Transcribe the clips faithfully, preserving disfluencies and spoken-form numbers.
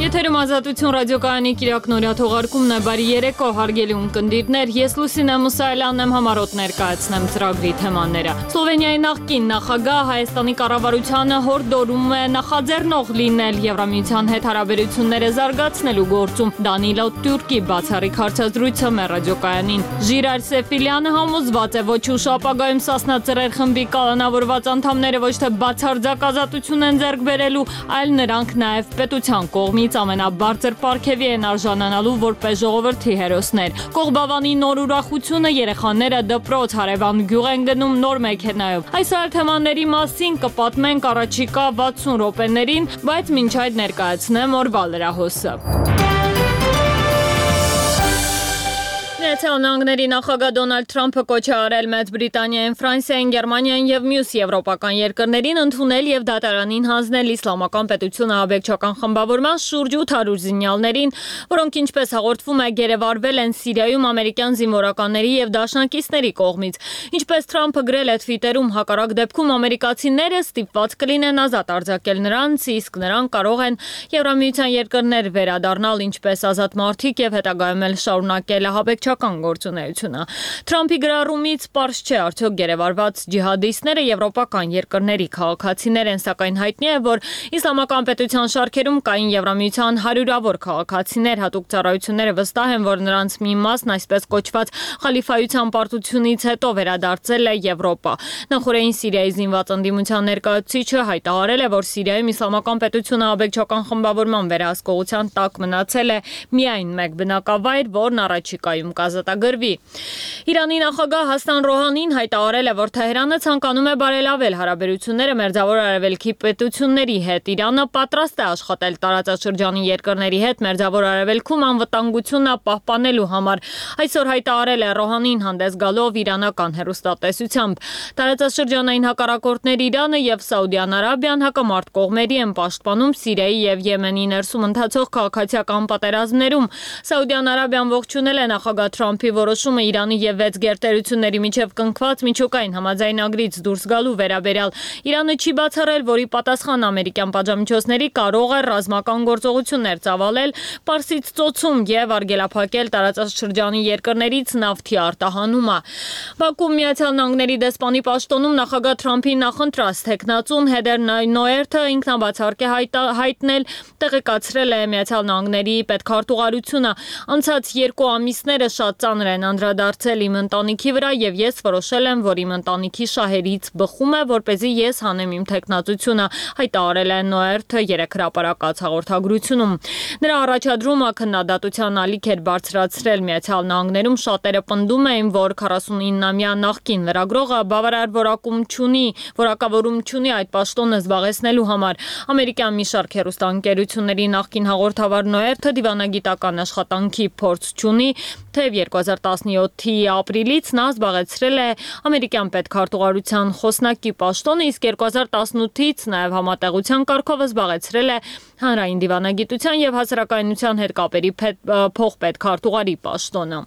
Եթերում Ազատություն ռադիոկայանի կիրակնօրյա թողարկումն է, բարի երեկո, հարգելի ունկնդիրներ, ես Լուսինե Մուսայելյանն եմ, համառոտ ներկայացնեմ ծրագրի թեմաները։ Սլովենիայի նախկին նախագահ Հայաստանի կառավարությանը հորդորում է նախաձեռնող լինել Եվրամիության հետ հարաբերությունները զարգացնելու գործում։ Դանիլո Տյուրկի բացառիկ հարցազրույցը մեր ռադիոկայանին։ Ժիրայր Սեֆիլյանը համոզված է, ոչ ուշ ապագայում Սասնա ծռեր խմբի կալանավորված անդամները ոչ թե բացարձակ ազատություն են ձեռք բերելու, այլ նրանք նաև պետության կողմից ամենաբարձր պարգևի են արժանանալու որպես ժողովրդի հերոսներ։ Կողբավանի նոր ուրախությունը երեխաները դպրոց հարևան գյուղ են գնում նոր մեքենայով։ Այս այլ թեմաների մասին կպատմենք առաջիկա վաթսուն րոպեներին, բայց մինչ այդ ներկայացնեմ օրվա լրահոսը։ Միացյալ Նահանգների նախագահ Դոնալդ Թրամփը կոչ է արել Մեծ Բրիտանիային, Ֆրանսիային, Գերմանիային եւ մյուս եվրոպական երկրներին ընդունել եւ դատարանին հանձնել իսլամական պետությունը ահաբեկչական խմբավորման շուրջ ութ հարյուր զինյալներին, որոնք ինչպես հաղորդվում է գերեվարվել են Սիրիայում ամերիկյան զինվորականների եւ դաշնակիցների կողմից։ Ինչպես Թրամփը գրել է Թվիտերում, հակառակ դեպքում ամերիկացիները ստիպված կլինեն ազատ արձակել նրանց, իսկ նրանք կարող են Եվրամիության երկրներ վերադառնալ, ինչպես ազատ մարդիկ եւ հետագայում էլ շարունակել ահաբեկչական գործունեությունը։ Թրամփի գրառումից պարզ չէ, արդյոք գերեվարված ջիհադիստները եվրոպական երկրների քաղաքացիներ են, սակայն հայտնի է, որ իսլամական պետության շարքերում կային Եվրամիության հարյուրավոր քաղաքացիներ, հատուկ ծառայությունները վստահ են, որ նրանց մի մասն այսպես կոչված խալիֆայության պարտությունից հետո վերադարձել է Եվրոպա։ Նախորդին Սիրիայի զինված ընդդիմության ներկայացուցիչը հայտարարել է, որ Սիրիայում իսլամական պետությունը ահաբեկչական խմբավորման վերահսկողության տակ մնացել է միայն մեկ բնակավայր, որն առաջիկայում կազատագրվի։ Իրանի նախագահ Հասան Ռոհանին հայտարարել է, որ Թեհրանը ցանկանում է բարելավել հարաբերությունները Մերձավոր Արևելքի պետությունների հետ։ Իրանը պատրաստ է աշխատել տարածաշրջանի երկրների հետ Մերձավոր Արևելքում անվտանգությունը պահպանելու համար։ Այսօր հայտարարել է Ռոհանին հանդես գալով իրանական հեռուստատեսությամբ։ Տարածաշրջանային հակառակորդներ Իրանը եւ Սաուդյան Արաբիան հակամարտ կողմերի են պաշտպանում Սիրիայի եւ Եմենի ներսում ընթացող քաղաքացիական պատերազմներում։ Սաուդյան Արաբիան ողջունել է նախագահ Թրամփի որոշումը Իրանի եւ վեց գերտերությունների միջև կնքված միջուկային համաձայնագրից դուրս գալու վերաբերյալ։ Իրանը չի բացառել, որ ի պատասխան ամերիկյան պատժամիջոցների կարող է ռազմական գործողություններ ծավալել Պարսից ծոցում եւ արգելափակել տարածաշրջանի երկրներից նավթի արտահանումը։ Բաքվում Միացյալ Նահանգների դեսպանի պաշտոնում նախագահ Թրամփի նախընտրած տեխնացուն Հեդեր Նոերթը ինքնաբացարկ է հայտնել, տեղեկացրել է Միացյալ Նահանգների պետքարտուղարությունը։ Անցած երկու ամիսները շատ ծանր են անդրադարձել իմ ընտանիքի վրա եւ ես որոշել եմ, որ իմ ընտանիքի շահերից բխում է, որպեսզի ես հանեմ իմ տեխնացությունը, հայտարարել է Նոերթը երեք հրապարակած հաղորդագրությունում։ Նրա առաջադրումը քննադատության ալիք էր բարձրացրել Միացյալ Նահանգներում, շատերը պնդում էին, որ քառասունինամյա նախկին լրագրողը բավարար որակում չունի, որակավորում չունի այդ պաշտոնը զբաղեցնելու համար։ Ամերիկյան մի շարք հեռուստաընկերությունների նախկին հաղորդավար Նոերթը դիվանագիտական աշխատանքի փորձ չունի, թեև երկու հազար տասնյոթի ապրիլից նա զբաղեցրել է ամերիկյան պետքարտուղարության խոսնակի պաշտոնը, իսկ երկու հազար տասնութից նաև համատեղության կարգով զբաղեցրել է հանրային դիվանագիտության եւ հասարակայնության հետ կապերի փոխպետքարտուղարի պաշտոնը։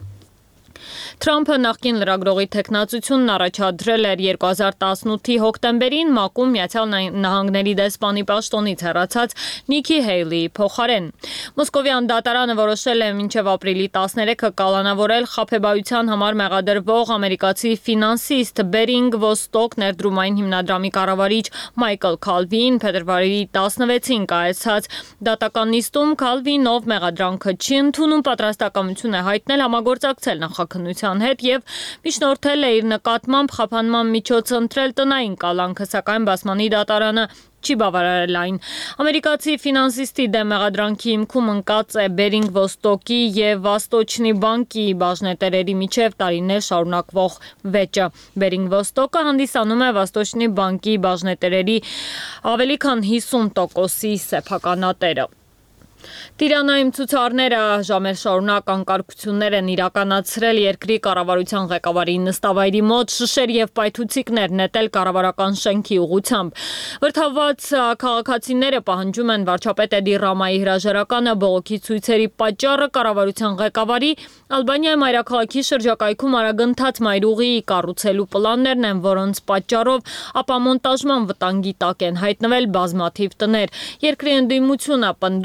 Թրամփը նախկին լրագրողի տեխնացությունն առաջադրել էր երկու հազար տասնութի հոկտեմբերին ՄԱԿ-ում Միացյալ Նահանգների դեսպանի պաշտոնից հեռացած Նիքի Հեյլիի փոխարեն։ Մոսկովյան դատարանը որոշել է մինչև ապրիլի տասներեքը կալանավորել խաբեբայության համար մեղադրվող ամերիկացի ֆինանսիստ Բերինգ Ոստոկ ներդրումային հիմնադրամի կառավարիչ Մայքլ Քալվին փետրվարի տասնվեցին կայացած դատական նիստում Քալվին, ով մեղադրանքը չի ընդունում, պատրաստակամություն է հայտնել համագործակցել նախաքննության հետ եւ միջնորդել է իր նկատմամբ խափանման միջոց ընտրել տնային կալանքը, սակայն բասմանի դատարանը չի բավարարել այն։ Ամերիկացի ֆինանսիստի դեմ մեղադրանքի հիմքում ընկած է Բերինգ Ոստոկի եւ Վաստոչնի բանկի բաժնետերերի միջև տարիներ շարունակվող վեճը։ Բերինգ Ոստոկը հանդիսանում է Վաստոչնի բանկի բաժնետերերի ավելի քան հիսուն տոկոսի սեփականատերը։ Տիրանայում ցուցարները ժամեր շարունակ անկարգություններ են իրականացրել երկրի կառավարության ղեկավարի նստավայրի մոտ, շշեր եւ պայթուցիկներ նետել կառավարական շենքի ուղղությամբ։ Վրդավված քաղաքացիները պահանջում են վարչապետ Էդի Ռամայի հրաժարականը, բողոքի ցույցերի պատճառը կառավարության ղեկավարի Ալբանիայի մայրաքաղաքի շրջակայքում արագընթաց մայրուղի կառուցելու պլաններն են, որոնց պատճառով ապամոնտաժման վտանգի տակ են հայտնվել բազմաթիվ տներ։ Երկրի ընդդիմությունը պնդում է, որ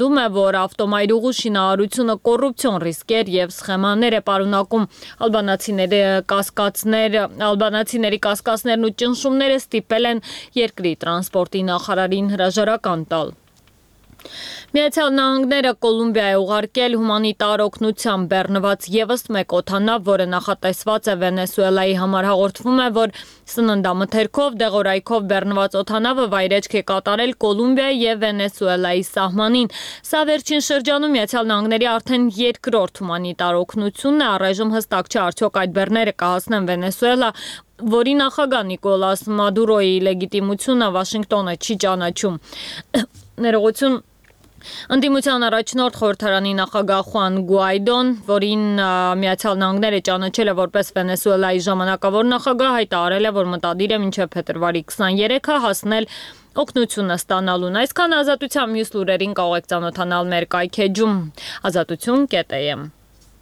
որ ավտոմայրուղու շինարարությունը կոռուպցիոն ռիսկեր եւ սխեմաներ է պարունակում։ Ալբանացիների կասկածներ, ալբանացիների կասկածներն ու ճնշումները ստիպել են երկրի տրանսպորտի նախարարին հրաժարական տալ։ Միացյալ Նահանգները Կոլումբիա է ուղարկել հումանիտար օգնությամբ բեռնված ևս մեկ օդանավ, որը նախատեսված է Վենեսուելայի համար։ Հաղորդվում է, որ սննդամթերքով, դեղորայքով բեռնված օդանավը վայրեջք է կատարել Կոլումբիայի եւ Վենեսուելայի սահմանին։ Սա վերջին շրջանում Միացյալ Նահանգների արդեն երկրորդ հումանիտար օգնությունն է, առայժմ հստակ չէ արդյոք այդ բեռները կհասնեն Վենեսուելա, որի նախագահ Նիկոլաս Մադուրոյի լեգիտիմությունը Վաշինգտոնը չի ճանաչում։ Ներողություն Ընդդիմության առաջնորդ խորհրդարանի նախագահ Խուան Գուայդոն, որին Միացյալ Նահանգները ճանաչել է որպես Վենեսուելայի ժամանակավոր նախագահ, հայտարարել է, որ մտադիր է մինչև փետրվարի քսաներեքը հասնել օգնությունը ստանալուն։ Այսքան ազատության մյուս լուրերին կարող եք ծանոթանալ մեր կայքեջում ազատություն կետ է եմ։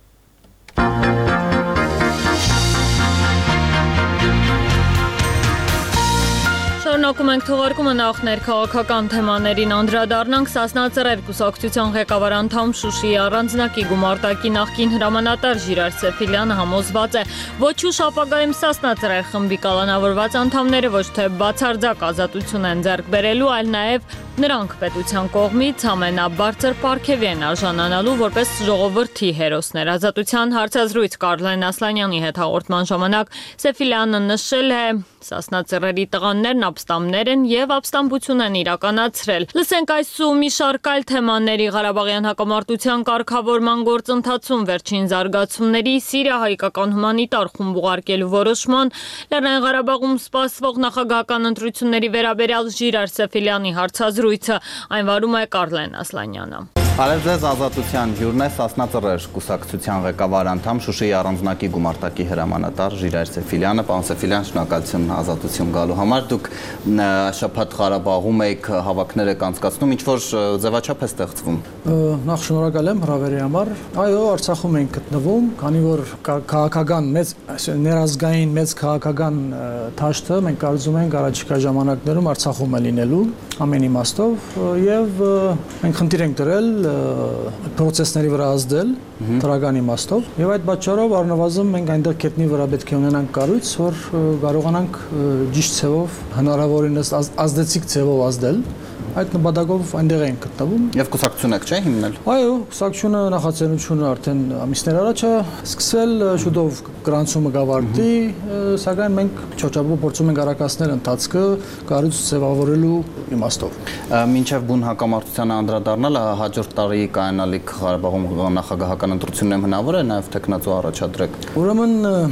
Շարունակում ենք թողարկումը նախ ներքաղաքական թեմաներին անդրադառնանք Սասնա Ծռեր կուսակցության ղեկավար անդամ Շուշիի առանձնակի գումարտակի նախկին հրամանատար Ժիրար Սեֆիլյանը համոզված է, ոչ ուշ ապագայում Սասնա Ծռեր խմբի կալանավորված անդամները ոչ թե բացարձակ ազատություն են ձեռք բերելու, այլ նաև նրանք պետության կողմից ամենաբարձր պարգևի են արժանանալու որպես ժողովրդի հերոսներ։ Ազատության հարցազրույց Կարլեն Ասլանյանի հետ հաղորդման ժամանակ Սեֆիլյանը նշել է Սասնա Ծռերի տղաներն ապստամբներ են եւ ապստամբություն են իրականացրել։ Լսենք այս ու մի շարք այլ թեմաների Ղարաբաղյան հակամարտության կարգավորման գործընթացում վերջին զարգացումների, Սիրիա-հայկական հումանիտար խումբ ուղարկելու որոշման, Լեռնային Ղարաբաղում սպասվող նախագահական ընտրությունների վերաբերյալ Ժիրար Սեֆիլյանի հարցազրույցը, այն վարում է Կարլեն Ասլանյանը։ Բարև ձեզ, ազատության հյուրն է Սասնա Ծռեր կուսակցության ղեկավար անդամ Շուշիի առանձնակի գումարտակի հրամանատար Ժիրար Սեֆիլյանը։ Պարոն Սեֆիլյան, շնորհակալություն ազատություն գալու համար։ Դուք շաբաթ Ղարաբաղում եք հավաքներ եք անցկացնում, ինչ որ ձևաչափ է ստեղծվում։ Նախ շնորհակալ եմ հրավերի համար։ Այո, Արցախում ենք գտնվում, քանի որ քաղաքական մեծ ներազգային մեծ քաղաքական դաշտը մենք կարծում ենք առաջիկա ժամանակներում Արցախում է լինելու ամեն իմաստով եւ մենք խնդիր ենք դրել պրոցեսների վրա ազդել դրական իմաստով եւ այդ պատճառով առնվազն մենք այնտեղ կետնի վրա պետք է ունենանք կառույց, որ կարողանանք ճիշտ ձևով հնարավորինս ազդեցիկ ձևով ազդել։ Այդ նպատակով այնտեղ ենք գտնվում։ Եվ կուսակցություն եք, չէ՞, հիմնել։ Այո, կուսակցությունը նախաձեռնությունը արդեն ամիսներ առաջ է սկսել, շուտով գրանցումը կավարտի, սակայն մենք չոչափով փորձում ենք արագացնել ընթացքը կառույց ձևավորելու իմաստով։ Մինչև բուն հակամարտությանը անդրադառնալ, հաջորդ տարի կայանալիք Ղարաբաղում նախագահական ընտրությունները հնարավոր է նաև տեխնացու առաջադրեք։ Ուրեմն,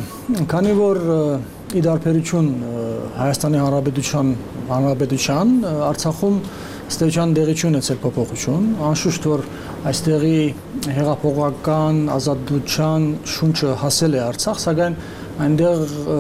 քանի որ ի դարբերություն Հայաստանի Հանրապետության Հանրապետության Արցախում ստեյջան դեղի չունեցել փոփոխություն, անշուշտ որ այստեղի հեղափոխական ազատության շունչը հասել է Արցախ, սակայն այնտեղ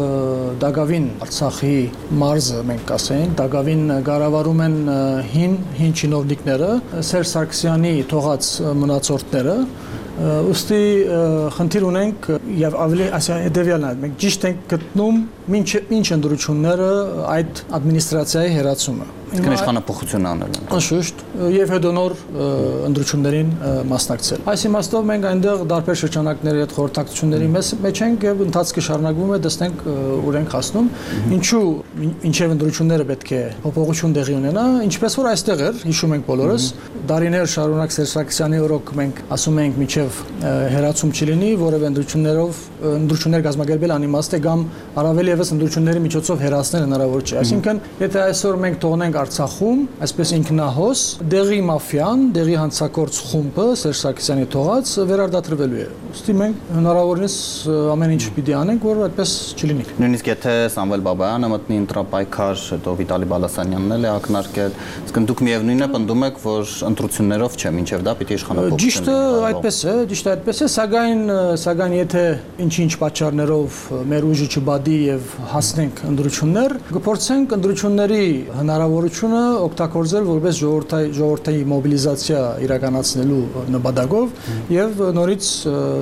Դագավին Արցախի մարզը մենք ասենք, Դագավին կառավարում են հին հին չինովնիկները, Սերժ Սարգսյանի թողած մնացորդները, ուստի խնդիր ունենք եւ ավելի ասա հետեւյալն է, մենք ճիշտ ենք գտնում ինչ ընդրությունները այդ ադմինիստրացիայի հերացումը։ Ինքնիշխանափոխություն անել։ Անշուշտ եւ հետո նոր ընդրություններին մասնակցել։ Այս իմաստով մենք այնտեղ դարբեր շրջանակների հետ խորհրդակցությունների մեջ ենք եւ ընթացքը շարունակվում է, տեսնենք ուր ենք հասնում։ Ինչու ինչեւ ընդրությունները պետք է փոփոխություն տեղի ունենա, ինչպես որ այստեղ էր, հիշում ենք բոլորս, դարիներ շարունակ Սերժ Սարգսյանի օրոք մենք ասում ենք միջև հերացում չլինի, որովհետեւ ընդրություններով ընդրություններ կազմակերպել անիմաստ է կամ առավել եւս ընդրությունների միջոցով հերացնել հնարավոր չէ։ Այսինքն, եթե այսօր մենք թողնենք Արցախում, այսպես ինքնահոս, դեղի մաֆիան, դեղի հանցակորց խումբը Սերժ Սարգսյանի թողած վերարտադրվելու է։ Ուստի մենք հնարավորինս ամեն ինչ պիտի անենք, որ այդպես չլինի։ Նույնիսկ եթե Սամվել Բաբայանը մտնի ընտրապայքար, հետո Վիտալի Բալասանյանն էլ է ակնարկել, իսկ դուք միևնույնն է պնդում եք, որ ընտրություններով չէ, մինչև դա պիտի իշխանափոխություն։ Ճիշտը այդպես է, ճիշտը այդպես է, սակայն սակայն եթե ինչ-ինչ պատճառներով մեր ուժը չբադի եւ հասնենք ընտրություններ, կփորձենք ընտրությունների հնարավորությունը օգտագործել որպես ժողովրդի ժողովրդի մոբիլիզացիա իրականացնելու նպատակով եւ նորից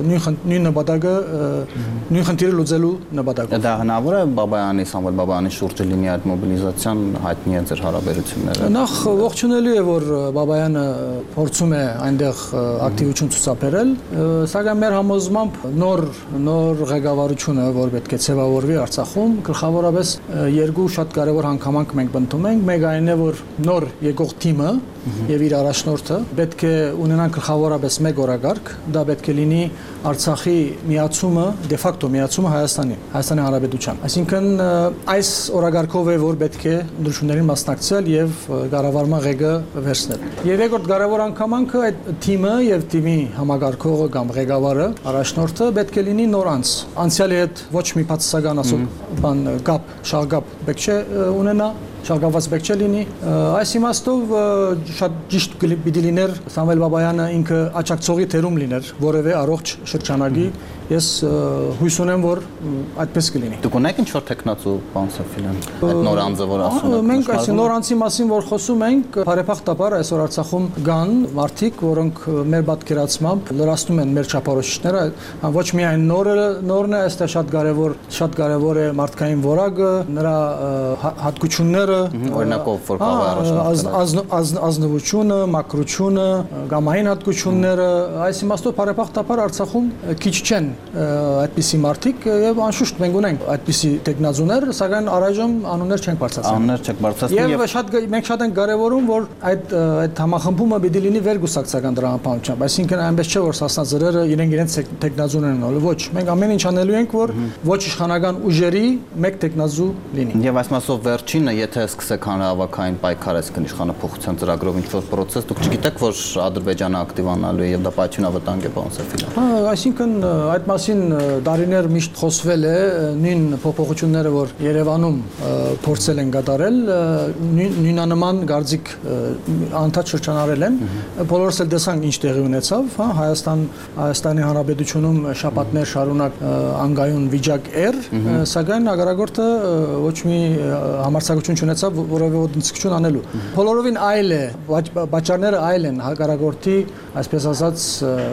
նույն նույն նպատակը նույն խնդիրը լուծելու նպատակով։ Դա հնարավոր է Բաբայանի, Սամվել Բաբայանի շուրջը լինի այդ մոբիլիզացիան, հայտնի է ձեր հարաբերությունները։ Նախ ողջունելի է, որ Բաբայանը փորձում է այնտեղ ակտիվություն ցուցաբերել, սակայն մեր համոզմամբ նոր նոր ղեկավարությունը, որ պետք է ձևավորվի Արցախում, գլխավորապես երկու շատ կարևոր հանգամանք մենք բնդում ենք։ Մեկը այն է, որ նոր եկող թիմը եւ իր առաջնորդը պետք է ունենան գլխավորապես մեկ օրագարկ, դա պետք է լինի Արցախի միացումը, դե ֆակտո միացումը Հայաստանի, Հայաստանի Հանրապետության։ Այսինքն այս օրագարկով է, որ պետք է ընդրություններին մասնակցել եւ կառավարման ղեկը վերցնել։ Եվ երկրորդ կարևոր անգամանքը այդ թիմը եւ թիմի համագարկողը կամ ղեկավարը, առաջնորդը պետք է լինի նոր անձ։ Անցյալի հետ ոչ մի բացասական ասում բան կապ, շաղկապ պետք չէ ունենա, շարգավաց պետք չէ լինի։ Այս իմաստով շատ ճիշտ պիտի լիներ Սամվել Բաբայանը ինքը աջակցողի թերում լիներ որևէ առողջ շրջանագի։ Ես հույս ունեմ, որ այդպես կլինի։ Դուք ունեք ինչ-որ տեխնացու, պարոն Սեֆիլյան, այդ նոր անձը, որ ասում եք։ Մենք այս նոր անձի մասին, որ խոսում ենք, բարեփոխտաբար այսօր Արցախում կան մարդիկ, որոնք մեր պատկերացմամբ լրացնում են մեր չափորոշիչները, ոչ միայն նորը նորն է, այստեղ շատ կարևոր շատ կարևոր է մարդկային որակը, նրա հատկությունները, օրինակով որ կարող ազնվությունը, մակրությունը, գամային հատկությունները, այս իմաստով բարեփոխտաբար Արցախում քիչ չեն այդպիսի մարդիկ եւ անշուշտ մենք ունենք այդպիսի տեխնազուներ, սակայն առայժմ անուններ չենք բարձրացնում։ Անուններ չեք բարձրացնում եւ շատ մենք շատ ենք կարեւորում, որ այդ այդ համախմբումը պիտի լինի վերգուսակցական դրամապանությամբ, այսինքն այնպես չէ, որ սասնաձրերը իրենք իրենց տեխնազուներն են, ոչ, մենք ամեն ինչ անելու ենք, որ ոչ իշխանական ուժերի մեկ տեխնազու լինի։ Եվ այս մասով վերջինը, եթե սկսեք հանրահավաքային պայքար այսքան իշխանափոխության ծրագրով ինչ-որ process, դուք չգիտեք, որ Ադրբեջանը ակտիվանալու է եւ դա պայթյունավտանգ է, պարոն Սեֆիլյան։ Հա, այսինքն այդ մասին դարիներ միշտ խոսվել է, նույն փոփոխությունները, որ Երևանում փորձել են կատարել, նույնանման գարձիկ անդադ շրջանառել են, բոլորս էլ տեսանք ինչ տեղի ունեցավ, հա, Հայաստան, Հայաստանի Հանրապետությունում շաբաթներ շարունակ անգայուն վիճակ էր, սակայն հակառակորդը ոչ մի համարձակություն չունեցավ որևէ ոտնձգություն անելու։ Բոլորովին այլ է, պատճառները այլ են հակառակորդի, այսպես ասած,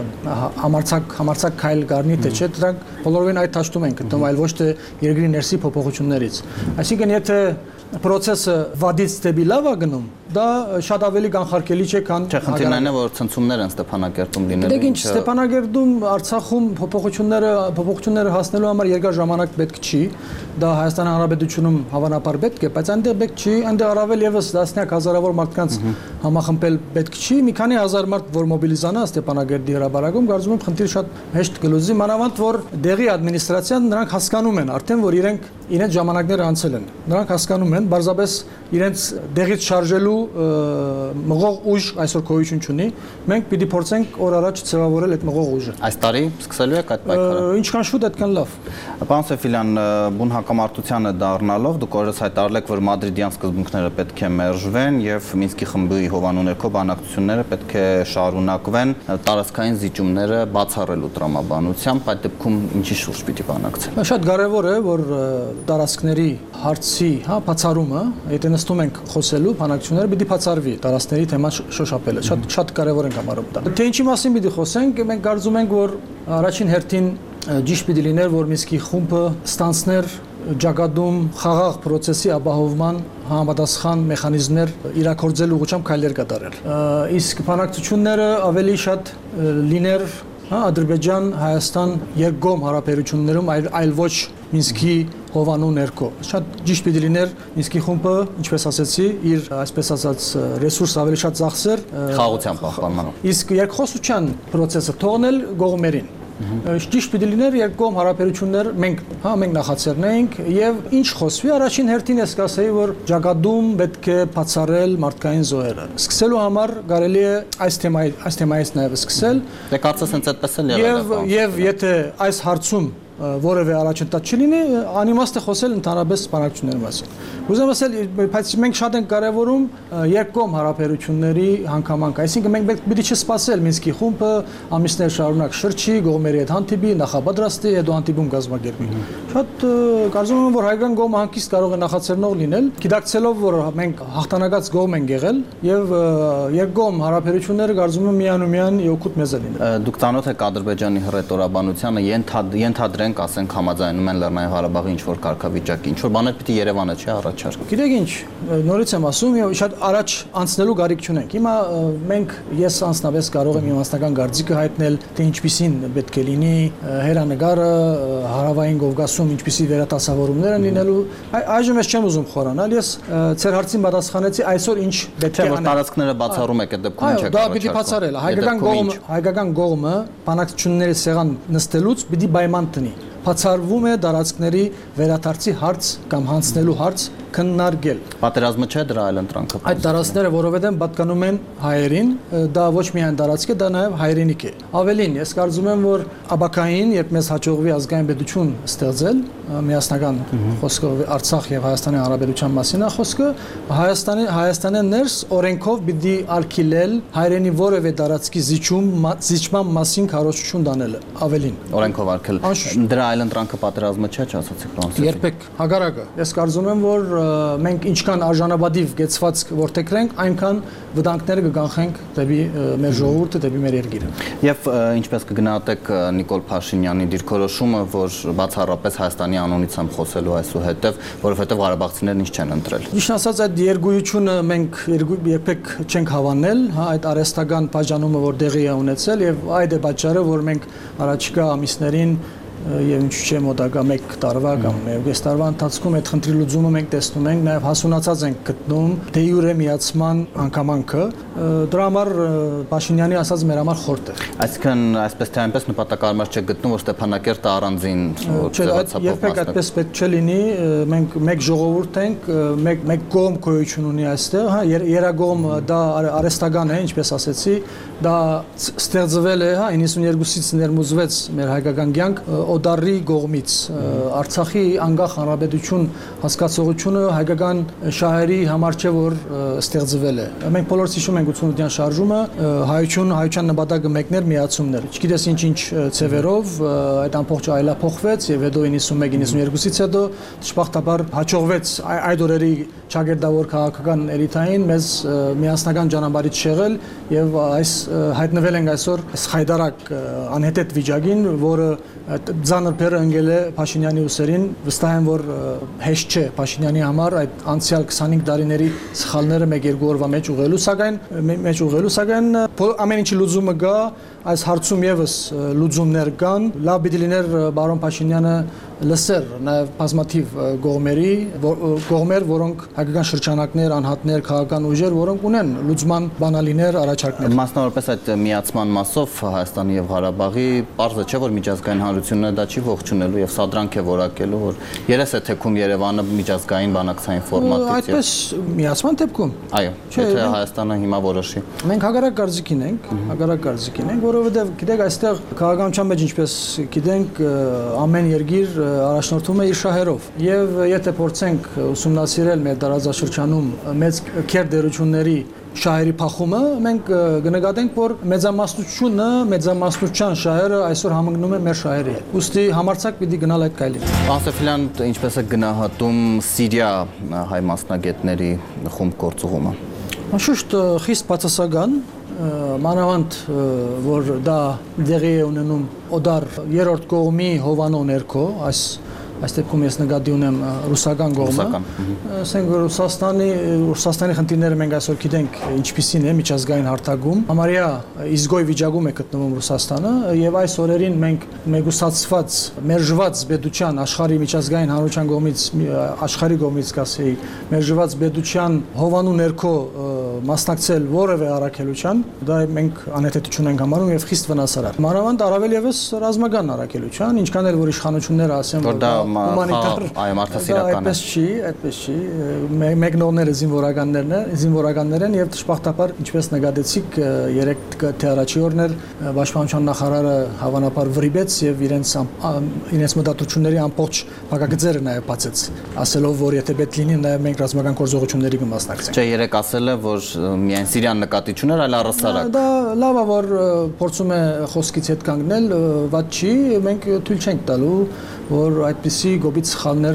համարձակ համարձակ քայլ գարնի թե չէ, դրանք բոլորովին այդ ճաշտում են գտնում, այլ ոչ թե երկրի ներսի փոփոխություններից։ Այսինքն եթե process-ը վադից դեպի լավ է գնում, դա շատ ավելի կանխարգելի չէ, քան Չէ, խնդիրն այն է, որ ցնցումներ են Ստեփանակերտում լինելու։ Դե ինչ Ստեփանակերտում, Արցախում փոփոխությունները փոփոխությունները հասնելու համար երկար ժամանակ պետք չի, դա Հայաստանի Հանրապետությունում հավանաբար պետք է, բայց այնտեղ պետք չի, այնտեղ առավել եւս տասնյակ հազարավոր մարդկանց համախմբել պետք չի, մի քանի հազար մարդ, որ մոբիլիզանա Ստեփանակերտի հրաբարակում, կարծում եմ խնդիր շատ հեշտ կլուծի, մանավանդ որ դեղի ադմինիստրացիան նրանք հասկանում են արդեն, որ իրենք իրենց ժամանակները անցել են։ Նրանք հասկանում են, բարձրապես իրենց դեղից շարժելու մղող ուժ այսօր գոյություն չունի, մենք պիտի փորձենք օր առաջ ձևավորել այդ մղող ուժը։ Այս տարի սկսելու եք այդ պայքարը։ Ինչքան շուտ, այդքան լավ։ Պարոն Սեֆիլյան, բուն հակամարտությանը դառնալով դուք օրս հայտարարել եք, որ մադրիդյան սկզբունքները պետք է մերժվեն եւ Մինսկի խմբի հովանու ներքո բանակցությունները պետք է շարունակվեն տարածքային զիջումները բացառելու տրամաբանությամբ, այդ դեպքում ինչի շուրջ պիտի բանակցեն։ Շատ կարևոր է, որ տարածքների հարցի, հա, բացառումը, եթե նստում ենք խոսելու բանակցությունները, պիտի բացառվի տարածքների թեման շոշափելը։ Շատ շատ կարևոր ենք համարում դա։ Թե ինչի մասին պիտի խոսենք, մենք կարծում ենք, որ առաջին հերթին ճիշտ պիտի լիներ, որ Մինսկի խումբը ստանցներ ճակատում խաղաղ process-ի ապահովման համապատասխան մեխանիզմներ իրագործելու ուղղությամբ քայլեր կատարել։ Իսկ բանակցությունները ավելի շատ լիներ, հա, Ադրբեջան, Հայաստան երկկողմ հարաբերություններում, այլ ոչ Մինսկի հովանու ներքո։ Շատ ճիշտ պիտի լիներ Մինսկի խումբը, ինչպես ասեցի, իր այսպես ասած ռեսուրս ավելի շատ ծախսեր խաղաղության պահպանմանը։ Իսկ երկխոսության process-ը թողնել կողմերին։ Ճիշտ պիտի լիներ երկկողմ հարաբերություններ մենք, հա, մենք նախաձեռնեինք եւ ինչ խոսվի առաջին հերթին ես կասեի, որ ճակատում պետք է բացառել մարդկային զոհերը։ Սկսելու համար կարելի է այս թեմայի այս թեմայից նաեւ սկսել։ Դե կարծես հենց այդպես էլ եղավ։ Եվ եւ եթե այս հարցում որևէ առաջընթաց չլինի, անիմաստ է խոսել ընդհանրապես բանակցությունների մասին։ Ուզում ասել, բայց մենք շատ ենք կարևորում երկկողմ հարաբերությունների հանգամանքը, այսինքն մենք պետք է չսպասել Մինսկի խումբը ամիսներ շարունակ շրջի, կողմերի հետ հանդիպի, նախապատրաստի, հետո հանդիպում կազմակերպի։ Շատ կարծում եմ, որ հայկական կողմը հանգիստ կարող է նախաձեռնող լինել, գիտակցելով, որ մենք հաղթանակած կողմ ենք եղել եւ երկկողմ հարաբերությունները կարծում եմ միանումյան օգուտ մեզ է լինել։ Դուք ծանոթ եք Ադրբեջանի հռետորաբանությանը, ենթադրենք, ասենք համաձայնում են Լեռնային Ղարաբաղի ինչ որ կարգավիճակի, ինչ որ բաներ պիտի Երևանը չի առաջարկի։ Գիտեք ինչ, նորից եմ ասում, շատ առաջ անցնելու գարիք չունենք։ Հիմա մենք ես անձնապես կարող եմ իմ անձնական կարծիքը հայտնել, թե ինչպիսին պետք է լինի հերանեկարը Հարավային Կովկասում, ինչպիսի վերատասավորումներ են լինելու։ Այժմ ես չեմ ուզում խորանալ, ես ձեր հարցին պատասխանեցի այսօր ինչ պետք է անել։ Տարածքները բացառում եք այդ դեպքում ինչ եք առաջարկում։ Դա պիտի բացառել։ Հայկական կողմը, հայկական կողմը բանակցությունների սեղան նստելուց պիտի պայման տնի։ Բացառվում է տարածքների վերադարձի հարց կամ հանձնելու հարց քննարկել։ Պատերազմը չէ դրա այլ ընտրանքը։ Այդ տարածքները, որովհետև պատկանում են հայերին, դա ոչ միայն տարածք է, դա նաև հայրենիք է։ Ավելին, ես կարծում եմ, որ աբակային, երբ մեզ հաջողվի ազգային պետություն ստեղծել, միասնական խոսքով Արցախ եւ Հայաստանի Հանրապետության մասին է խոսքը, Հայաստանի Հայաստանի ներս օրենքով պիտի արգելել հայրենի որևէ տարածքի զիջում զիջման մասին քարոզություն տանելը, ավելին։ Օրենքով արգել։ Դրա այլ ընտրանքը պատերազմը չէ, չասացիք պարոն։ Երբեք հակառակը։ Ես կարծում եմ, որ մենք ինչքան արժանապատիվ գեցված որտեքրենք, այնքան վտանգները կկանխենք դեպի մեր ժողովուրդը, դեպի մեր երկիրը։ Եվ ինչպես կգնահատեք Նիկոլ Փաշինյանի դիրքորոշումը, որ բացառապես Հայաստանի անունից եմ խոսելու այսուհետև, որովհետև ղարաբաղցիներն ինչ չեն ընտրել։ Ճիշտ ասած, այդ երկույությունը մենք երբեք չենք հավանել, հա, այդ արհեստական բաժանումը, որ տեղի է ունեցել, եւ այդ է պատճառը, որ մենք առաջիկա ամիսներին եւ ինչ չէ մոտակա մեկ տարվա կամ երկու տարվա ընթացքում այդ խնդրի լուծումը մենք տեսնում ենք, նաեւ հասունացած ենք գտնում դե յուրե միացման հանգամանքը, դրա համար Փաշինյանի ասած մեր համար խորտ է։ Այսինքն այսպես թե այնպես նպատակարար չէ գտնում, որ Ստեփանակերտը առանձին ձևացապով երբեք այդպես պետք չէ լինի, մենք մեկ ժողովուրդ ենք, մեկ մեկ կողմ գոյություն ունի այստեղ, հա, երագողմ դա արհեստական է, ինչպես ասեցի, դա ստեղծվել է, հա, իննսունյերկուսից ներմուծվեց մեր հայկական կյանք Օդարի կողմից Արցախի անկախ հանրապետություն հասկացողությունը հայկական շահերի համար չէ որ ստեղծվել է։ Մենք բոլորս հիշում ենք ութսունության շարժումը, հայություն, հայության նպատակը մեկն էր միացումներ։ Չգիտես ինչ-ինչ ցևերով այդ ամբողջը այլափոխվեց եւ հետո իննսունմեկ իննսունյերկուսից հետո դժբախտաբար հաջողվեց այդ օրերի ճակերտավոր քաղաքական էլիտային մեզ միասնական ճանապարհից շեղել եւ այս հայտնվել ենք այսօր այս խայդարակ անհետետ վիճակին, որը ձանր բերը ընկել է Փաշինյանի ուսերին, վստահ եմ որ հեշտ չէ Փաշինյանի համար այդ անցյալ քսանհինգ տարիների սխալները մեկ-երկու օրվա մեջ ուղղելու, սակայն մեջ ուղղելու, սակայն ամեն ինչի լուծումը կա, այս հարցում եւս լուծումներ կան, լավ պիտի լիներ բարոն Փաշինյանը լսեր նաև բազմաթիվ կողմերի, կողմեր, որոնք հայկական շրջանակներ, անհատներ, քաղաքական ուժեր, որոնք ունեն լուծման բանալիներ, առաջարկներ։ Մասնավորապես այդ միացման մասով Հայաստանի եւ Ղարաբաղի պարզը չէ, որ միջազգային հանրությունը դա չի ողջունելու եւ սադրանք է որակելու, որ երես է թեքում Երևանը միջազգային բանակցային ֆորմատից։ Այդպես միացման դեպքում։ Այո, եթե Հայաստանը հիմա որոշի։ Մենք հակառակ կարծիքին ենք, հակառակ կարծիքին ենք, որովհետեւ գիտեք, այստեղ քաղաքականության մեջ ինչպես գիտենք, ամեն երկիր առաջնորդվում է իր շահերով եւ եթե փորձենք ուսումնասիրել մեր տարածաշրջանում մեծ քեր դերությունների շահերի փախումը, մենք կնկատենք, որ մեծամասնությունը, մեծամասնության շահերը այսօր համընկնում են մեր շահերի հետ։ Ուստի համարձակ պիտի գնալ այդ կայլին։ Պարոն Սեֆիլյան, ինչպես է գնահատում Սիրիա հայ մասնագետների խումբ գործուղումը։ Անշուշտ խիստ բացասական, մանավանդ որ դա դեղի է ունենում օդար երրորդ կողմի հովանու ներքո, այս այս դեպքում ես նկատի ունեմ ռուսական կողմը, ասենք Ռուսաստանի Ռուսաստանի խնդիրները մենք այսօր գիտենք ինչպիսին է միջազգային հարթակում, համարյա իզգոյ վիճակում է գտնվում Ռուսաստանը եւ այս օրերին մենք մեգուսացված, մերժված պետության աշխարհի միջազգային հանրության կողմից աշխարհի կողմից կասեի, մերժված պետության հովանու ներքո մասնակցել որևէ առաքելության, դա մենք անհետեթություն ենք համարում եւ խիստ վնասարար։ Մանավանդ առավել եւս ռազմական առաքելության, ինչքան էլ որ իշխանությունները ասեն, որ դա հումանիտար, այո, մարդասիրական է։ Այդպես չի, այդպես չի։ Մեկնողները զինվորականներն են, զինվորականներ են եւ դժբախտաբար, ինչպես նկատեցիք, երեք թե առաջի օրն էր Պաշտպանության նախարարը հավանաբար վրիպեց եւ իրենց իրենց մտածությունների ամբողջ փակագծերը նաեւ բացեց, ասելով, որ եթե պետք լինի նաեւ մենք ռազմական գործողությունների կմասնակցենք։ Չէ, երեք ասել է, որ միայն Սիրիան նկատի չուներ, այլ առհասարակ։ Դա լավ է, որ փորձում է խոսքից հետ կանգնել, ված չի, մենք թույլ չենք տալու, որ այդպիսի գոբից սխալներ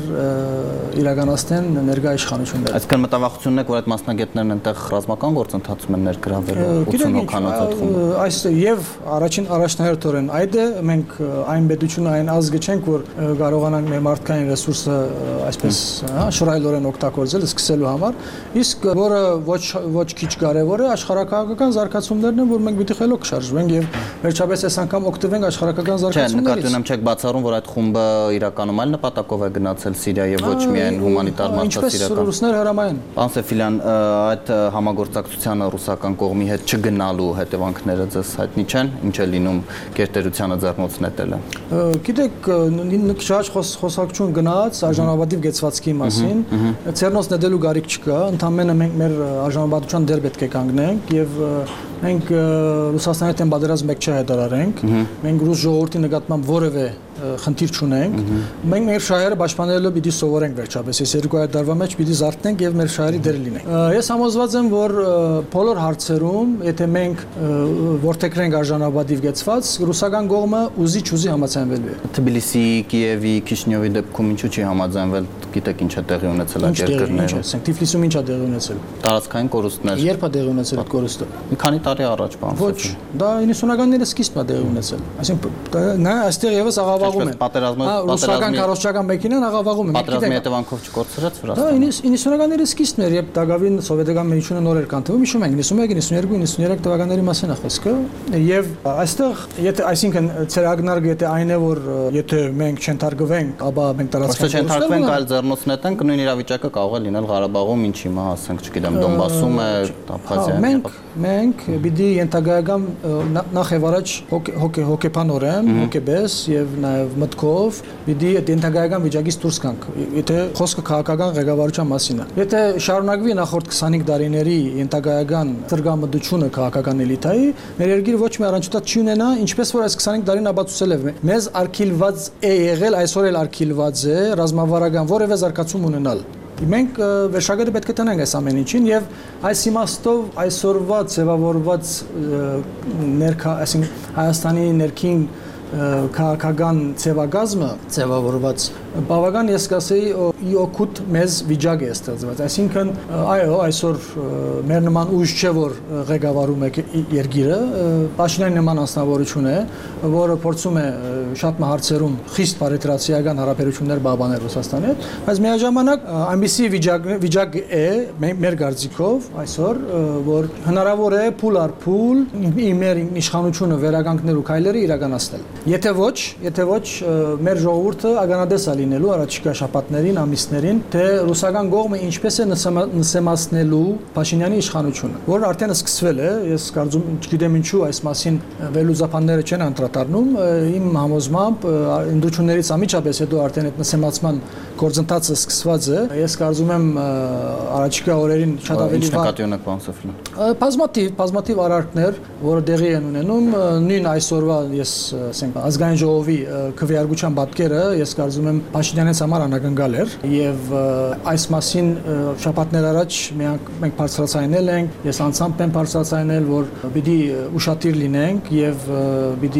իրականացնեն ներկա իշխանությունները։ Այսինքն մտավախությունն է, որ այդ մասնագետներն այնտեղ ռազմական գործընթացում են ներգրավելու ութսուն հոգանոց այդ խումբը։ Այս եւ առաջին առաջնահերթորեն այդ է, մենք այն պետությունը, այն ազգը չենք, որ կարողանանք մեր մարդկային ռեսուրսը այսպես շռայլորեն օգտագործել, սկսելու համար, իսկ որը ոչ ոչ քիչ կարևոր է աշխարհակաղակական զարգացումներն են, որ մենք պիտի խելոք շարժվենք եւ վերջապես այս անգամ օգտվենք աշխարհակաղակական զարգացումներից։ Չէ, նկատի ունեմ չեք բացառում, որ այդ խումբը իրականում այլ նպատակով է գնացել Սիրիա եւ ոչ միայն հումանիտար մարդասիրական։ Ինչպես ռուսները հրամայեն։ Պարոն Սեֆիլյան, այդ համագործակցությանը ռուսական կողմի հետ չգնալու հետևանքները ձեզ հայտնի չեն, ինչ է լինում գերտերությանը ձեռնոց նետելը։ Գիտեք, շատ խոսակցություն գնաց արժանապատիվ գեցվածքի մասին, ձեռնոց նետելու գարիք չկա, ընդամենը մենք մեր արժանապատվության դեր պետք է կանգնենք եւ մենք Ռուսաստանի դեմ պատերազմ մեկ չհետարարենք, մենք ռուս ժողովրդի նկատմամբ որևէ խնդիր չունենք, մենք մեր շահերը պաշտպանելու պիտի սովորենք վերջապես, այս երկու այդ դարվա մեջ պիտի զարթնենք եւ մեր շահերի դեր լինենք։ Ես համոզված եմ, որ բոլոր հարցերում, եթե մենք որթեքրենք արժանապատիվ գեցված, ռուսական կողմը ուզի չուզի համաձայնվելու է։ Թբիլիսիի, Կիևի, Քիշնյովի դեպքում ինչու՞ չի համաձայնվել, գիտեք ինչ է տեղի ունեցել այդ երկրներում։ Ինչ է, Թիֆլիսում ինչ է տեղի ունեցել։ Տարածքային կորուստներ։ Երբ է տեղի ունեցել այդ կորուստը։ Մի քանի տարի առաջ, պարոն Ոչ, դա իննսունականների սկիզբն է տեղի ունեցել։ Այսինքն նա այստեղ եւս աղավաղում են։ Պատերազմը, ռուսական քարոզչական մեքենան աղավաղում է։ Պատերազմի հետևանքով չկորցրեց Վրաստանը։ Դա իննսունականների սկիզբն էր, երբ Դագավին սովետական միությունը նոր էր կանթվում, հիշում եք նվսան, նվսան, նվսան թվականների մասին է խոսքը, եւ այստեղ եթե այսինքն ցերագնարգը եթե այն է, որ եթե մենք չընթարգվենք, ապա մենք տարածքային չընթարգվենք, այլ ձեռնոց նետենք, նույն իրավիճակը կարող է լինել Ղարաբաղում, ինչի մա ասենք, չգիտեմ, Դոնբասում է, Աբխազիայում։ Մենք մենք պիտի ենթակայական նախ եւ առաջ հոգեբանորեն, հոգեբես եւ նաեւ մտքով պիտի ենթակայական վիճակից դուրս գանք։ Եթե խոսքը քաղաքական ղեկավարության մասին է։ Եթե շարունակվի նախորդ քսանհինգ տարիների ենթակայական տրգամտությունը քաղաքական էլիտայի, մեր երկիրը ոչ մի առանցքություն չի ունենա, ինչպես որ այս քսանհինգ տարին ապացուցել է։ Մեզ արգելված է եղել, այսօր էլ արգելված է ռազմավարական որևէ զարգացում ունենալ։ Մենք վերջագետը պետք է տնենք այս ամեն ինչին եւ այս իմաստով այսօրվա ձևավորված ներքա, այսինքն Հայաստանի ներքին քաղաքական ձևագազմը ձևավորված բավական ես կասեի օգուտ մեզ վիճակ է ստեղծված, այսինքն այո այսօր մեր նման ուժ չէ որ ղեկավարում է երկիրը, Փաշինյանի նման անձնավորություն է, որը փորձում է շատ հարցերում խիստ բարետրացիական հարաբերություններ բաբանել Ռուսաստանի հետ, բայց միաժամանակ այնպիսի վիճակ վիճակ է մեր կարծիքով այսօր որ հնարավոր է փուլ առ փուլ մեր իշխանությունը վերականգնել ու քայլերը իրականացնել։ Եթե ոչ, եթե ոչ մեր ժողովուրդը ականատես է լինելու առաջիկա շաբաթներին, ամիսներին, թե ռուսական կողմը ինչպես է նսեմացնելու Փաշինյանի իշխանությունը, որը արդեն սկսվել է, ես կարծում չգիտեմ ինչու այս մասին վերլուծաբանները չեն անդրադառնում, իմ համոզմամբ ընդդություններից ամիջապես հետո արդեն այդ նսեմացման գործընթացը սկսված է, ես կարծում եմ առաջիկա օրերին շատ ավելի նկատի ունեք պարոն Սեֆիլյան։ Բազմաթիվ, բազմաթիվ արարքներ, որը տեղի են ունենում, նույն այսօրվա ես ասենք ազգային ժողովի քվեարկության պատկերը ես կարծում եմ Փաշինյանից համար անակնկալ էր եւ այս մասին շաբաթներ առաջ մենք բարձրացանել ենք, ես անձամբ եմ բարձրացանել, որ պիտի ուշադիր լինենք եւ պիտի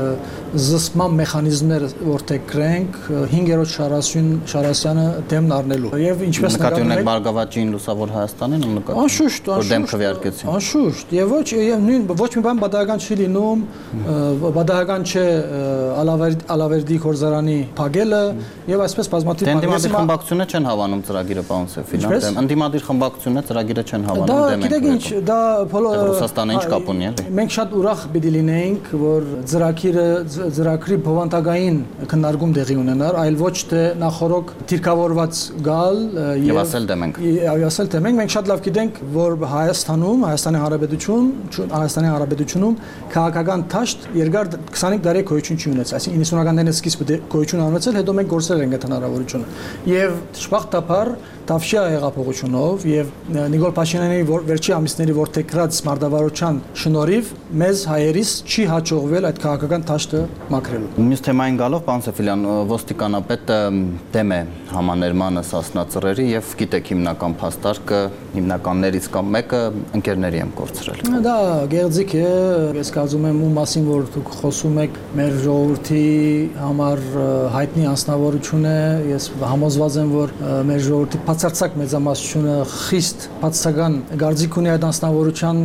զսպման մեխանիզմներ որթեքրենք հինգերորդ շարասյանը դեմն առնելու եւ ինչպես նկատի ունեք Բարգավաճին Լուսավոր Հայաստանին ու նկատի անշուշտ որ դեմ քվեարկեցին անշուշտ եւ ոչ եւ նույն ոչ մի բան բադական չի լինում բադական չէ Ալավերդի Խորզարանի փակելը եւ այսպես բազմաթիվ Ընդդիմադիր խմբակցությունը չեն հավանում ծրագիրը, պարոն Սեֆիլյան, ընդդիմադիր խմբակցությունը ծրագիրը չեն հավանում դեմ եք։ Դա գիտեք ինչ, դա Ռուսաստանը ինչ կապ ունի, էլի։ Մենք շատ ուրախ պիտի լինեինք, որ ծրագիրը ծրագրի բովանդակային քննարկում տեղի ունենար, այլ ոչ թե նախորոք թիրքավորված գալ եւ ասել դեմ ենք։ Եվ ասել դեմ ենք, մենք շատ լավ գիտենք, որ Հայաստանում, Հայաստանի Հանրապետություն, Հայաստանի Հանրապետությունում քաղաքական դաշտ երկար քսանհինգ տարի գոյություն չի ունեցել, այսինքն իննսունականներին սկիզբը գոյություն ունեցել, հետո մենք գործել ենք այդ հնարավորությունը։ Եվ դժբախտաբար Տավշյա հեղափոխությունով եւ Նիկոլ Փաշինյանի վերջի ամիսների ворթեգրած մարտավարության շնորհիվ մեզ հայերիս չի հաջողվել այդ քաղաքական դաշտը մաքրելու։ Մյուս թեմային գալով, պարոն Սեֆիլյան, ոստիկանապետը դեմ է համաներմանը Սասնա ծռերի եւ գիտեք հիմնական փաստարկը հիմնականներից կամ մեկը ընկերների եմ կորցրել։ Դա գեղձիկ է, ես կարծում եմ ու մասին որ դուք խոսում եք մեր ժողովրդի համար հայտնի անձնավորություն է, ես համոզված եմ որ մեր ժողովրդի բացարձակ մեծամասնությունը խիստ բացասական գարձիկ ունի այդ անձնավորության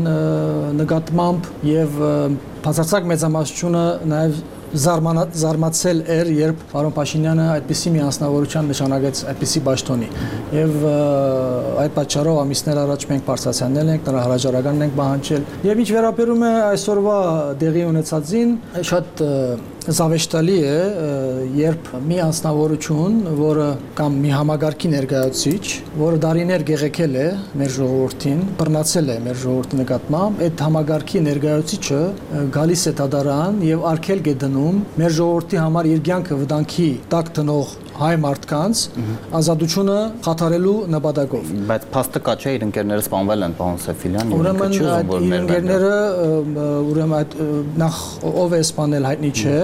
նկատմամբ եւ բացարձակ մեծամասնությունը նաեւ զարմացել էր, երբ պարոն Փաշինյանը այդպիսի մի անձնավորության նշանակեց այդպիսի պաշտոնի։ Եվ այդ պատճառով ամիսներ առաջ մենք բարձրացանել ենք, նրա հրաժարականն ենք պահանջել։ Եվ ինչ վերաբերում է այսօրվա դեղի ունեցածին, շատ զավեշտալի է, երբ մի անձնավորություն, որը կամ մի համագարկի ներկայացուցիչ, որը դարիներ գեղեցել է մեր ժողովրդին, բռնացել է մեր ժողովրդի նկատմամբ, այդ համագարկի ներկայացուցիչը գալիս է դատարան եւ արգելք է դնում մեր ժողովրդի համար իր կյանքը վտանգի տակ դնող հայ մարդկանց ազատությունը խաթարելու նպատակով։ Բայց փաստը կա չէ, իր ընկերները սպանվել են, պարոն Սեֆիլյան, ուրեմն իր ընկերները ուրեմն այդ նախ ով է սպանել հայտնի չէ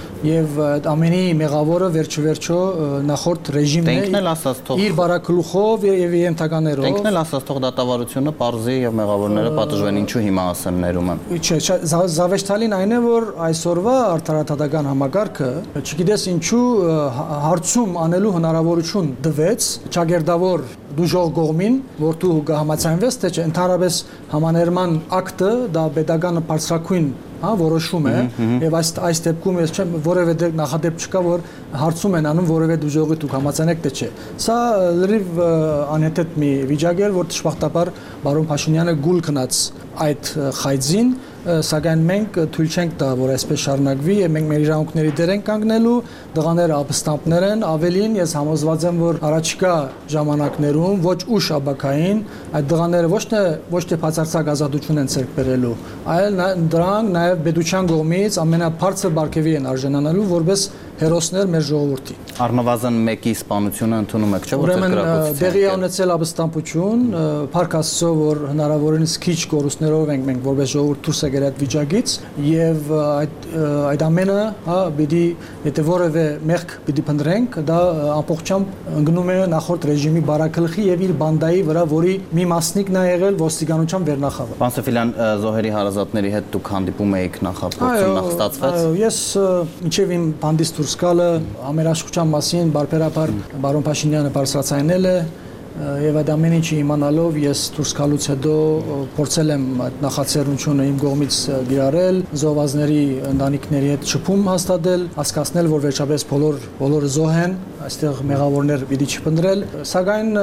եւ այդ ամենի մեղավորը վերջիվերջո նախորդ ռեժիմն է իր բարակլուխով եւ ենթականերով։ Ինքն էլ ասած թող դատավարությունը parzi եւ մեղավորները պատժվեն, ինչու հիմա ասեմ ներում եմ։ Չէ, զավեշտալին այն է որ այսօրվա արդարադատական համակարգը, չգիտես ինչու հարցում անելու հնարավորություն դվեց ճագերդավոր դուժող կողմին, որ դու կհամաձայնվես, թե չէ, ընդհանրապես համաներման ակտը դա պետական բարձրակույն հա որոշում է եւ այս այս դեպքում ես չեմ որևէ նախադեպ չկա որ հարցում են անում որևէ դժողի դուք համաձայնեք թե չէ սա լրիվ անհետեթ մի վիճակ էր որ դժբախտաբար բարոն Փաշինյանը գուլ գնաց այդ խայձին սակայն մենք թույլ չենք տա որ այսպես շարունակվի եւ մենք մեր իրավունքների դեր ենք կանգնելու դղաները ապստամբներ են ավելին ես համոզված եմ որ առաջիկա ժամանակներում ոչ ուշ աբակային այդ դղաները ոչ թե ոչ թե բացարձակ ազատություն են ցերկ բերելու այլ դրանք նաեւ պետության կողմից ամենաբարձր բարգեւի են արժանանալու որպես հերոսներ մեր ժողովրդի առնվազն մեկի սպանությունը ընդունում եք չէ՞ որ ուրեմն դեղի ունեցել ապստամբություն փառք Աստծո որ հնարավորինս քիչ կորուստներով ենք մենք որպես ժողովուրդ դուրս եկել այդ վիճակից եւ այդ այդ ամենը հա պիտի եթե որևէ մեղք պիտի փնտրենք դա ամբողջությամբ ընկնում է նախորդ ռեժիմի բարակլխի եւ իր բանդայի վրա որի մի մասնիկն է եղել ոստիկանության վերնախավը Պարոն Սեֆիլյան զոհերի հարազատների հետ դուք հանդիպում եք նախապրոցում նախ ստացվեց այո ես ինչեւ իմ բանդից դուրս գալը ամերաշխության մասին բարբերաբար բարոն Փաշինյանը բարձրացանել է եւ այդ ամեն ինչը իմանալով ես դուրս գալուց հետո փորձել եմ այդ նախաձեռնությունը իմ կողմից գիրառել զոհվածների ընտանիքների հետ շփում հաստատել հասկացնել որ վերջապես բոլոր բոլորը զոհ են այստեղ մեղավորներ պիտի չփնտրել սակայն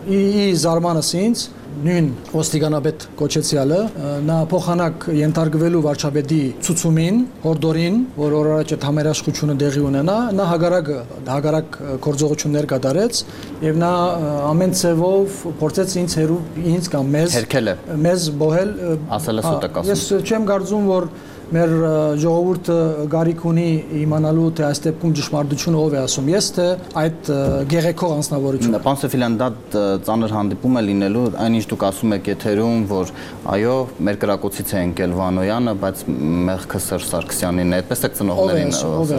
ի զարմանս ինձ նույն ոստիկանապետ կոչեցյալը նա փոխանակ ենթարկվելու վարչապետի ցուցումին հորդորին որ օր առաջ այդ համերաշխությունը տեղի ունենա նա հագարակ հագարակ գործողություններ կատարեց եւ նա ամեն ցևով փորձեց ինձ հերու ինձ կամ մեզ հերքել է մեզ բոհել ասել է սուտը կասում ես չեմ կարծում որ մեր ժողովուրդը գարիք ունի իմանալու թե այս դեպքում ճշմարտությունը ով է ասում ես թե այդ գեղեցիկ անձնավորությունը Պարոն Սեֆիլյան դա ծանր հանդիպում է լինելու այնինչ դուք ասում եք եթերում որ այո մեր կրակոցից է ընկել Վանոյանը բայց մեղքը Սերժ Սարգսյանին է այդպես է ծնողներին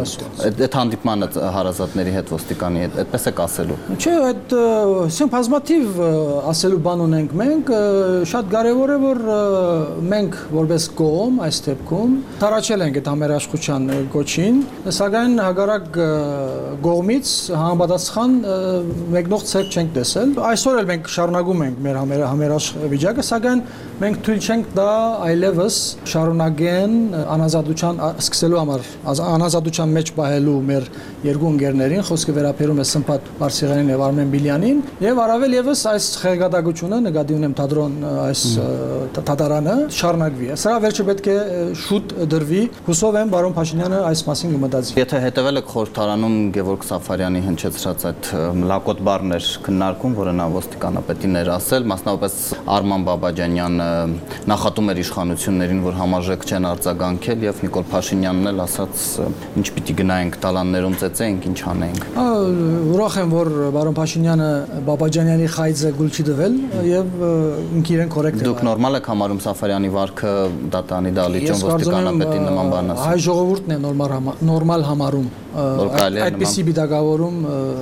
այդ հանդիպմանը հարազատների հետ ոստիկանի հետ այդպես է ասելու Չէ այդ ասեմ բազմաթիվ ասելու բան ունենք մենք շատ կարևոր է որ մենք որպես կողմ այս դեպքում Տարաչել ենք այդ համերաշխության գոչին, սակայն հագարակ գողմից համապատասխան մեկնող ցերկ չենք տեսել։ Այսօր էլ մենք շարունակում ենք մեր համերաշխվիճակը, սակայն մենք թույլ չենք դա այլևս շարունակեն անազատության սկսելու համար, անազատության մեջ պահելու մեր երկու ընկերներին, խոսքը վերաբերում է Սմբատ Բարսեղյանին եւ Արմեն Բիլյանին, եւ առավել եւս այս խեղգադագությունը նկատի ունեմ թատրոն այս թատարանը շարունակվի։ Սրա վերջը պետք է շուտ դրվի։ Հուսով եմ բարոն Փաշինյանը այս մասին կմտածի։ Եթե հետևել եք խորհրդարանում Գևորգ Սաֆարյանի հնչեցրած այդ լակոտ բառներ քննարկում, որը նա ոստիկանապետին էր ասել, մասնավորապես Արման Բաբաջանյանը նախատում էր իշխանություններին, որ համարժեք չեն արձագանքել, եւ Նիկոլ Փաշինյանն էլ ասաց, ինչ պիտի գնայինք տալաններում ծեծեինք, ինչ անենք։ Ուրախ եմ, որ բարոն Փաշինյանը Բաբաջանյանի խայձը գուլ չի տվել եւ ինքը իրեն կորեկտ է։ Դուք նորմալ եք համարում Սաֆարյանի վարքը Դատանի Դալիճոն ոստիկանապետին նման բան ասել։ Հայ ժողովուրդն է նորմալ համարում այդպիսի բիդագավորում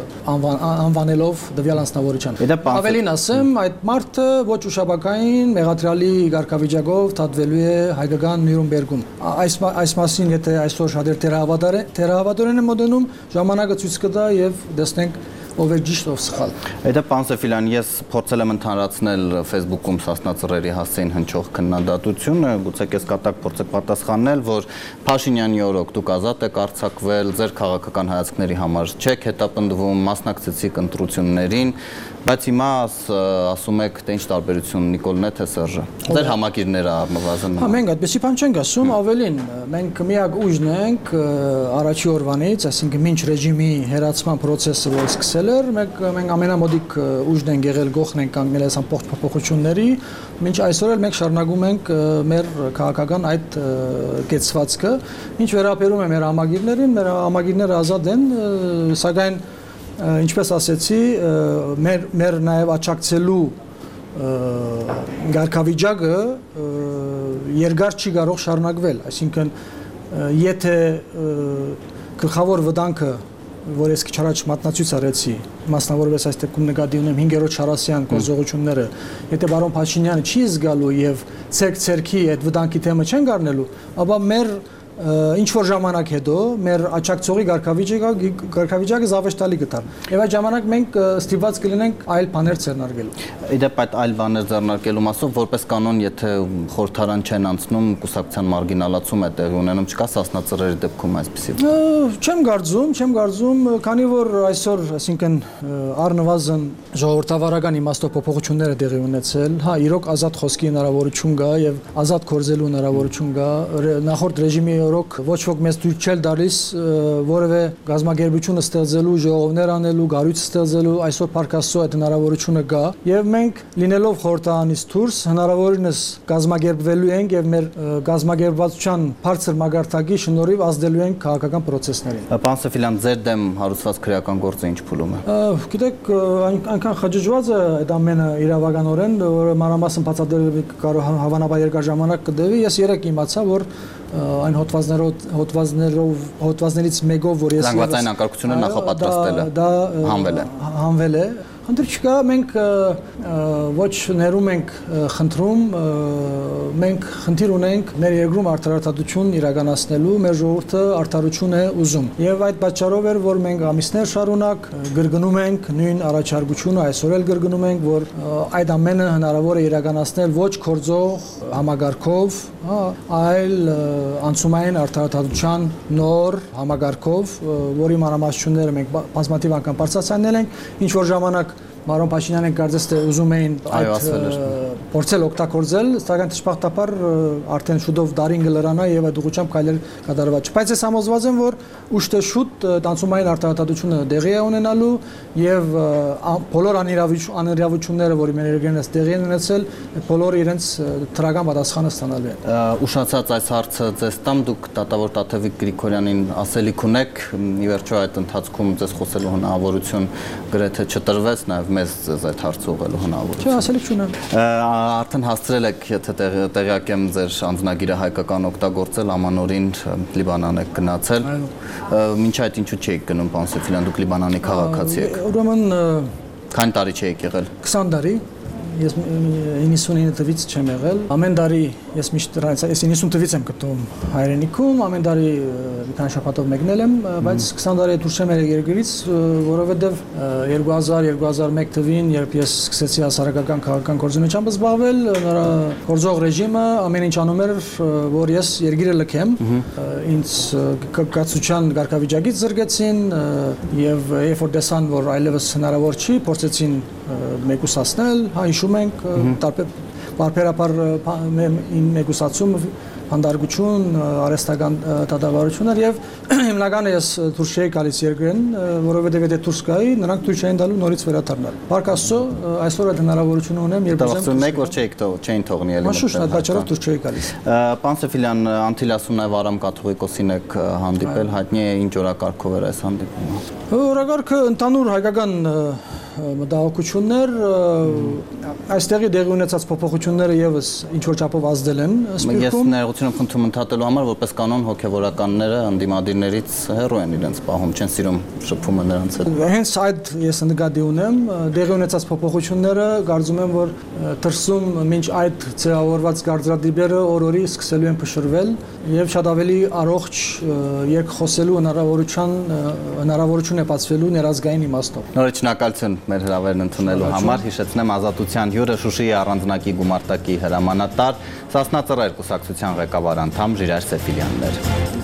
անվանելով դվյալ անձնավորության։ Ավելին ասեմ, այդ մարդը ոչ ուշաբակային մեղադրյալի ղեկավարիչով թատվելու է հայկական Նյուրնբերգում։ Այս այս մասին եթե այսօր շատեր թերահավատորեն են մոտենում, ժամանակը ցույց կտա եւ տեսնենք ով է ճիշտ, ով սխալ։ Այդա պարոն Սեֆիլյան, ես փորձել եմ ընդհանրացնել Facebook-ում Սասնա Ծռերի հասցեին հնչող քննադատությունը, գուցե կես կատակ փորձեք պատասխանել, որ Փաշինյանի օրոք դուք ազատ եք արձակվել, ձեր քաղաքական հայացքների համար չեք հետապնդվում, մասնակցեցիք ընտրություններին, բայց հիմա ասում եք, թե ինչ տարբերություն Նիկոլն է թե Սերժը։ Ձեր համակիրները առնվազն։ Հա, մենք այդպեսի բան չենք ասում, ավելին, մենք միակ ուժն ենք առաջի օրվանից, այսինքն մինչ ռեժիմի հերացման process-ը որ սկսել էր, մենք մենք ամենամոդիկ ուժն ենք եղել, գողն ենք կանգնել այս ամբողջ փոփոխությունների, մինչ այսօր էլ մենք շարունակում ենք մեր քաղաքական այդ կեցվածքը, ինչ վերաբերում է մեր համագիրներին, մեր համագիրները ազատ են, սակայն ինչպես ասեցի, մեր մեր նաև աճակցելու ղեկավարիչը երկար չի կարող շարունակվել, այսինքն եթե գլխավոր վտանգը, որ ես քիչ առաջ մատնացույց արեցի, մասնավորապես այս դեպքում նկատի ունեմ հինգերորդ Շարասյան գործողությունները, եթե բարոն Փաշինյանը չի զգալու եւ ցերկ-ցերքի այդ վտանգի թեմը չեն գառնելու, ապա մեր ինչ որ ժամանակ հետո մեր աճակցողի ղեկավարիչը զավեշտալի գտար։ Եվ այդ ժամանակ մենք ստիպված կլինենք այլ բաներ ձեռնարկելու։ Իդեպ այդ այլ բաներ ձեռնարկելու մասով որպես կանոն, եթե խորհրդարան չեն անցնում, կուսակցության մարգինալացում է տեղի ունենում, չկա Սասնա Ծռերի դեպքում այսպիսի։ Չեմ կարծում, չեմ կարծում, քանի որ այսօր, այսինքն առնվազն ժողովրդավարական իմաստով փոփոխությունները տեղի ունեցել, հա, իրոք ազատ խոսքի հնարավորություն կա եւ ազատ գործելու հնարավորություն կա, նախորդ ռեժիմի օրոք ոչ ոք մեզ դուր չել դալիս որևէ գազագերբություն ստեղծելու, ժողովներ անելու, գարույց ստեղծելու, այսօր Փարքաստո այդ հնարավորությունը կա եւ մենք լինելով խորհրդարանից դուրս հնարավորինս գազագերբվելու ենք եւ մեր գազագերբվածության բարձր մագարտակի շնորհիվ ազդելու ենք քաղաքական process-ներին։ Պարոն Սեֆիլյան, ձեր դեմ հարուցված քրեական գործը ինչ փուլում է։ Գիտեք, այնքան խճճված է այդ ամենը իրավականորեն, որ մանրամասն բացատրել կարող հավանաբար երկար ժամանակ կդեվի։ Ես երեք իմացա, որ այն հոդվածներով հոդվածներով հոդվածներից մեկով որ ես զանգվածային անկարգությունը նախապատրաստել է, հանվել է։ Հանվել է։ Խնդիր չկա, մենք ոչ ներում ենք խնդրում, մենք խնդիր ունենք մեր երկրում արդարադատություն իրականացնելու, մեր ժողովուրդը արդարություն է ուզում։ Եվ այդ պատճառով էր, որ մենք ամիսներ շարունակ գրգնում ենք նույն առաջարկությունը, այսօր էլ գրգնում ենք, որ այդ ամենը հնարավոր է իրականացնել ոչ կորձող համագարկով, այլ անցումային արդարադատության նոր համագարկով, որի մանրամասնությունները մենք բազմաթիվ անգամ բարձրացնել ենք, ինչ որ ժամանակ Մարոն Փաշինյանը կարծես թե ուզում էին այդ փորձել օգտագործել, սակայն դժբախտաբար արդեն շուտով դարին կլրանա եւ այդ ուղղությամբ քայլեր կատարված։ Բայց ես համոզված եմ, որ ուշ թե շուտ տանցումային արտահայտությունը դեղի է ունենալու եւ բոլոր անիրավությունները, որի մեր երկրներս տեղի են ունեցել, բոլորը իրենց դրական պատասխանը ստանալու են։ Ուշացած այս հարցը ձեզ տամ, դուք դատավոր Տաթևիկ Գրիգորյանին ասելիք ունեք, ի վերջո այդ ընթացքում ձեզ խոսելու հնարավորություն գրեթե չտրվեց, նաեւ մեզ ձեզ այդ հարցը ուղղելու հնարավորություն։ Չէ, ասելիք չունեմ։ Արդեն հասցրել եք, եթե տեղյակ եմ, ձեր անձնագիրը հայկական օգտագործել, ամանորին Լիբանան եք գնացել։ Մինչ այդ ինչու չեք գնում, պարոն Սեֆիլյան, դուք Լիբանանի քաղաքացի եք։ Ուրեմն քանի տարի չեք եղել։ քսան տարի, ես իննսունինը թվից չեմ եղել։ Ամեն տարի ես միշտ դրանից ես իննսուն թվից եմ գտնում հայրենիքում, ամեն տարի մի քանի շաբաթով մեկնել եմ, բայց քսան տարի դուրս եմ եկել երկրից, որովհետև երկու հազար երկու հազար մեկ թվին, երբ ես սկսեցի հասարակական քաղաքական գործունեությամբ զբաղվել, նրա գործող ռեժիմը ամեն ինչ անում էր, որ ես երկիրը լքեմ, ինձ կացության կարգավիճակից զրկեցին եւ երբ որ տեսան, որ այլևս հնարավոր չի, փորձեցին մեկուսացնել, հա հիշում ենք տարբեր բարբերաբար մեկուսացում, հանդարգություն, արհեստական դատավարություններ եւ հիմնականը ես դուրս չէի գալիս երկրեն, որովհետեւ եթե դուրս գայի, նրանք թույլ չէին տալու նորից վերադառնալ։ Փառք Աստծո, այսօր այդ հնարավորությունը ունեմ, երբ ուզեմ մեկ որ չէիք չէին թողնի էլի։ Մաշուշ այդ պատճառով դուրս չէի գալիս։ Պարոն Սեֆիլյան, Անտիլասում նաեւ Արամ կաթողիկոսին եք հանդիպել, հայտնի է ինչ օրակարգով էր այս հանդիպումը։ Օրակարգը ընդհանուր հայկական մտահոգություններ, այստեղի դեղի ունեցած փոփոխությունները եւս ինչ որ չափով ազդել են սպիրտում։ Ես ներողություն եմ խնդրում ընդհատելու համար, որպես կանոն հոգեվորականները ընդդիմադիրներից հեռու են իրենց պահում, չեն սիրում շփումը նրանց հետ։ Հենց այդ ես նկատի ունեմ, դեղի ունեցած փոփոխությունները կարծում եմ, որ դրսում մինչ այդ ձևավորված կարծրատիպերը օր-օրի սկսելու են փշրվել եւ շատ ավելի առողջ երկխոսելու հնարավորության հնարավորություն է բացվելու ներազգային իմաստով։ Նորից շնորհակալություն մեր հրավերն ընդունելու համար, հիշեցնեմ Ազատության հյուրը Շուշիի առանձնակի գումարտակի հրամանատար, Սասնա Ծռեր կուսակցության ղեկավար անդամ Ժիրայր Սեֆիլյանն էր։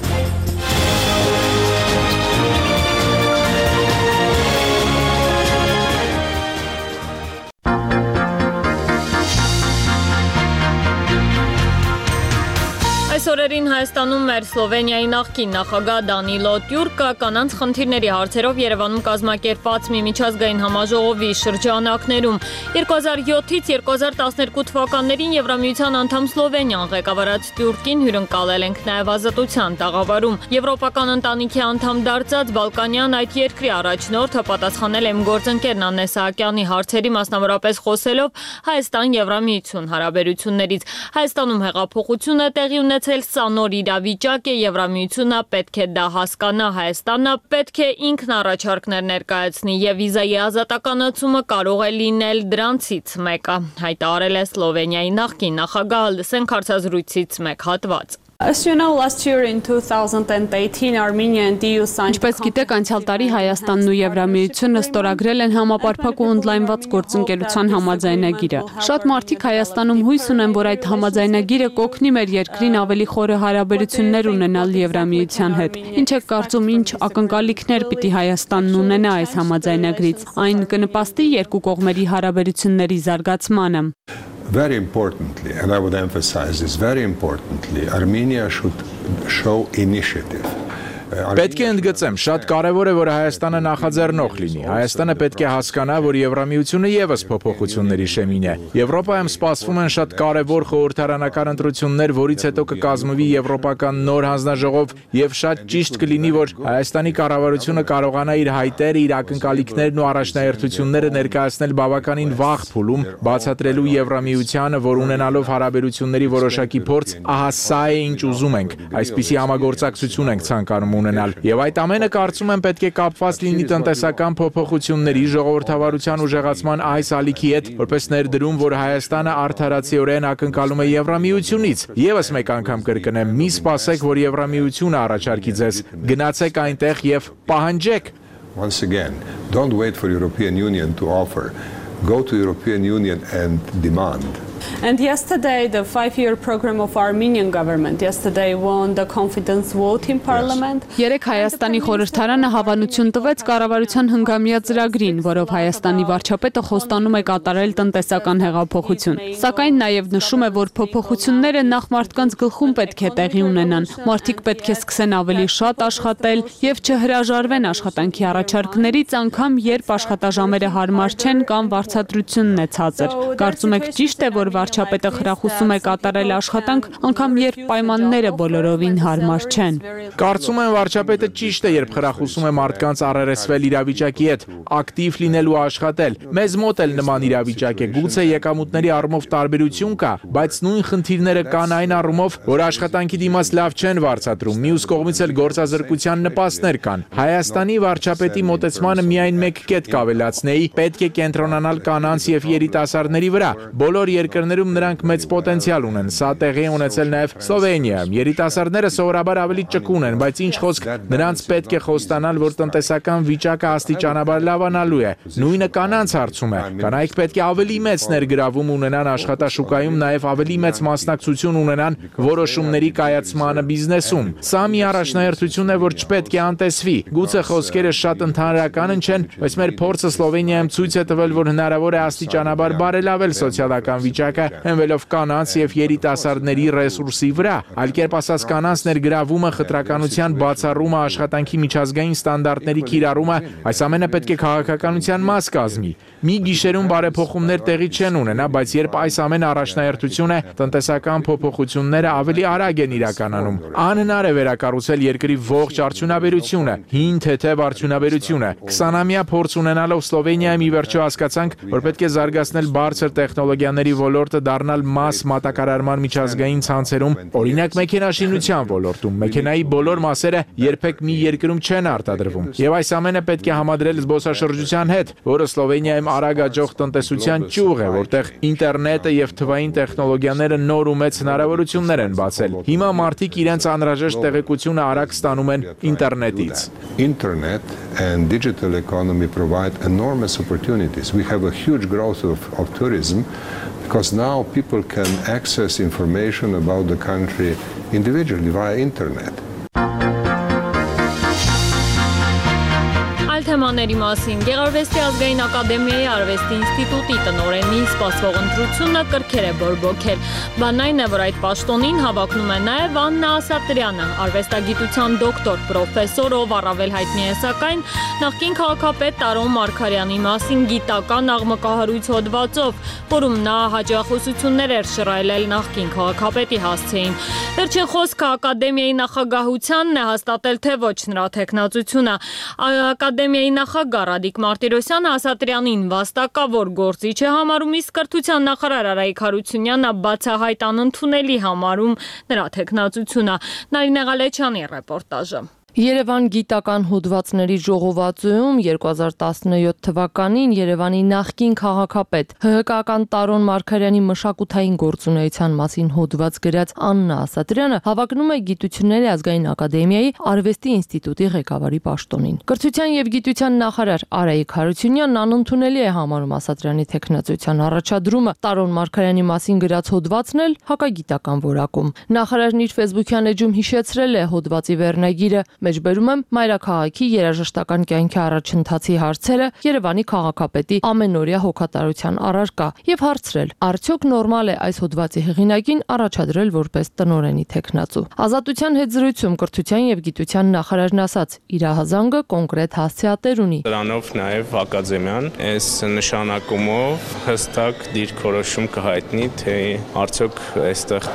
Այս օրերին Հայաստանում մեր Սլովենիայի նախկին նախագահ Դանիլո Տյուրկը կանանց խնդիրների հարցերով Երևանում կազմակերպված մի միջազգային համաժողովի շրջանակներում երկու հազար յոթից երկու հազար տասներկու թվականներին Եվրամիության անդամ Սլովենիան ղեկավարած Տյուրկին հյուրընկալել ենք նաև Ազատության տաղավարում։ Եվրոպական ընտանիքի անդամ դարձած Բալկանյան այդ երկրի առաջնորդը պատասխանել է իմ գործընկեր Նանե Սահակյանի հարցերի, մասնավորապես խոսելով Հայաստան-Եվրամիություն հարաբերություններից։ Հայաստանում հեղափոխությունը տեղի ունեցել սա նոր իրավիճակ է, Եվրամիությունը պետք է դա հասկանա, Հայաստանը պետք է ինքն առաջարկներ ներկայացնի եւ վիզայի ազատականացումը կարող է լինել դրանցից մեկը, հայտարարել է Սլովենիայի նախկին նախագահը, լսենք հարցազրույցից մեկ հատված։ As you know, last year in two thousand eighteen, Armenia and E U signed. Ինչպես գիտեք, անցյալ տարի Հայաստանն ու Եվրամիությունը ստորագրել են համապարփակ ու օնլայնված գործընկերության համաձայնագիրը։ Շատ մարդիկ Հայաստանում հույս ունեն, որ այդ համաձայնագիրը կօգնի մեր երկրին ավելի խորը հարաբերություններ ունենալ Եվրամիության հետ։ Ինչ եք կարծում, ինչ ակնկալիքներ պիտի Հայաստանն ունենա այս համաձայնագրից։ Այն կնպաստի երկու կողմերի հարաբերությունների զարգացմանը։ Very importantly, and I would emphasize this, very importantly, Armenia should show initiative. Պետք է ընդգծեմ, շատ կարևոր է, որ Հայաստանը նախաձեռնող լինի։ Հայաստանը պետք է հասկանա, որ Եվրամիությունը եւս փոփոխությունների շեմին է։ Եվրոպայում սպասվում են շատ կարևոր խորհրդարանական ընտրություններ, որից հետո կկազմվի եվրոպական նոր հանձնաժողով, եւ շատ ճիշտ կլինի, որ Հայաստանի կառավարությունը կարողանա իր հայտերը, իր ակնկալիքներն ու առաջնահերթությունները ներկայացնել բավականին վաղ փուլում, բացատրելու Եվրամիությանը, որ ունենալով հարաբերությունների որոշակի փորձ, ահա սա է ինչ ուզում ենք։ Այսպիսի համագործակցություն ենք ցանկանում ունենալ։ Եվ այդ ամենը կարծում եմ պետք է կապված լինի տնտեսական փոփոխությունների, ժողովրդավարության ուժեղացման այս ալիքի հետ, որպես ներդրում, որ Հայաստանը արդարացիորեն ակնկալում է Եվրամիությունից։ Եվս մեկ անգամ կրկնեմ, մի սպասեք, որ Եվրամիությունը առաջարկի ձեզ, գնացեք այնտեղ եւ պահանջեք։ Once again, don't wait for European Union to offer. Go to European Union and demand. And yesterday, the five-year program of Armenian government yesterday won the confidence vote in parliament. Երեք Հայաստանի խորհրդարանը հավանություն տվեց կառավարության հնգամյա ծրագրին, որով Հայաստանի վարչապետը խոստանում է կատարել տնտեսական հեղափոխություն։ Սակայն նաև նշում է, որ փոփոխությունները նախ մարդկանց գլխում պետք է տեղի ունենան։ Մարդիկ պետք է սկսեն ավելի շատ աշխատել եւ չհրաժարվեն աշխատանքի առաջարկներից, անգամ երբ աշխատաժամերը հարմար չեն կամ վարձատրությունն է ցածր։ Կարծում եք ճիշտ է, որ վարչապետը խրախուսում է կատարել աշխատանք, անգամ երբ պայմանները բոլորովին հարմար չեն։ Կարծում եմ վարչապետը ճիշտ է, երբ խրախուսում է մարդկանց առերեսվել իրավիճակի հետ, ակտիվ լինել ու աշխատել։ Մեզ մոտ էլ նման իրավիճակ է, գուցե եկամուտների առումով տարբերություն կա, բայց նույն խնդիրները կան այն առումով, որ աշխատանքի դիմաց լավ չեն վարձատրում, մյուս կողմից էլ գործազրկության նպաստներ կան։ Հայաստանի վարչապետի մոտեցմանը միայն մեկ կետ կավելացնեի, պետք է կենտրոնանալ կանանց եւ երիտասարդների վրա։ Բոլոր երկրները երկրներում նրանք մեծ պոտենցիալ ունեն։ Սա տեղի է ունեցել նաև Սլովենիայում։ Երիտասարդները սովորաբար ավելի ճկուն են, բայց ինչ խոսք, նրանց պետք է խոստանալ, որ տնտեսական վիճակը աստիճանաբար լավանալու է։ Նույնը կանանց հարցում է։ Կանայք պետք է ավելի մեծ ներգրավում ունենան աշխատաշուկայում, նաև ավելի մեծ մասնակցություն ունենան որոշումների կայացմանը բիզնեսում։ Սա մի առաջնահերթություն է, որ չպետք է անտեսվի։ Գուցե խոսքերը շատ ընդհանրական չեն, բայց մեր փորձը Սլովենիայում ցույց է տվել, որ հնարավոր է աստիճանաբար բարելավել սոցիալական վիճակը, հենվելով կանանց եւ երիտասարդների ռեսուրսի վրա։ Այլ կերպ ասած, կանանց ներգրավումը, խտրականության բացառումը, աշխատանքի միջազգային ստանդարտների կիրառումը, այս ամենը պետք է քաղաքականության մաս կազմի։ Մի գիշերում բարեփոխումներ տեղի չեն ունենա, բայց երբ այս ամենը առաջնահերթություն է, տնտեսական փոփոխությունները ավելի արագ են իրականանում։ Անհնար է վերակառուցել երկրի ողջ արդյունաբերությունը, հին թեթև արդյունաբերությունը։ քսանամյա փորձ ունենալով Սլովենիայում ի վերջո հասկացանք, որ պետք է զարգացնել բարձր տեխնոլոգիաների ոլորտը, դառնալ մաս մատակարարման միջազգային ցանցերում, օրինակ մեքենաշինության ոլորտում։ Մեքենայի բոլոր մասերը երբեք մի երկրում չեն արտադրվում։ Եվ այս ամենը պետք է համադրել զբոսաշրջության հետ, որը Սլովենիայում արագ աճող տնտեսության ճյուղ է, որտեղ ինտերնետը եւ թվային տեխնոլոգիաները նոր ու մեծ հնարավորություններ են բացել։ Հիմա մարդիկ իրենց անհրաժեշտ տեղեկությունը արագ ստանում են ինտերնետից։ Internet and digital economy provide enormous opportunities. We have a huge growth of, of tourism because now people can access information about the country individually via internet. Թեմաների մասին Գեղարվեստի ազգային ակադեմիայի արվեստի ինստիտուտի տնօրենի սպասվող ընտրությունը կրքեր է բորբոքել։ Բանն այն է, որ այդ պաշտոնին հավակնում է նաև Աննա Ասատրյանը, արվեստագիտության դոկտոր, պրոֆեսոր, ով առավել հայտնի է սակայն նախկին քաղաքապետ Տարոն Մարգարյանի մասին գիտական աղմկահարույց հոդվածով, որում նա հաջողություններ էր շռայլել նախկին քաղաքապետի հասցեին։ Վերջին խոսքը ակադեմիայի նախագահությանն է հաստատել, թե ոչ նրա թեկնածությունը։ Ակադեմիայի նախագահ Ռադիկ Մարտիրոսյանը Ասատրյանին վաստակավոր գործիչ է համարում, իսկ կրթության նախարար Արայիկ Հարությունյանը բացահայտ անընդունելի համարում նրա թեկնածությունը։ Նարինե Ղալեչյանի ռեպորտաժը։ Երևան գիտական հոդվածների ժողովածուում երկու հազար տասնյոթ թվականին Երևանի նախկին քաղաքապետ ՀՀԿ-ական Տարոն Մարգարյանի մշակութային գործունեության մասին հոդված գրած Աննա Ասատրյանը հավակնում է Գիտությունների ազգային ակադեմիայի արվեստի ինստիտուտի ղեկավարի պաշտոնին։ Կրթության եւ գիտության նախարար Արայիկ Հարությունյանն անընդունելի է համարում Ասատրյանի թեկնածության առաջադրումը։ Տարոն Մարգարյանի մասին գրած հոդվածն էլ հակագիտական որակում։ Նախարարն իր ֆեյսբուքյան էջում հիշեցրել է հոդվածի վերնագիրը։ Մեջբերում եմ մայրաքաղաքի երաժշտական կյանքի առաջընթացի հարցերը Երևանի քաղաքապետի ամենօրյա հոգատարության առարկա եւ հարցրել. արդյոք նորմալ է այս հոդվածի հեղինակին առաջադրել որպես տնօրենի թեկնածու։ Ազատության հետ զրույցում կրթության եւ գիտության նախարարն ասաց. իր հազանգը կոնկրետ հասցեատեր ունի։ Դրանով նաեւ ակադեմիան այս նշանակումով հստակ դիրքորոշում կհայտնի, թե արդյոք այստեղ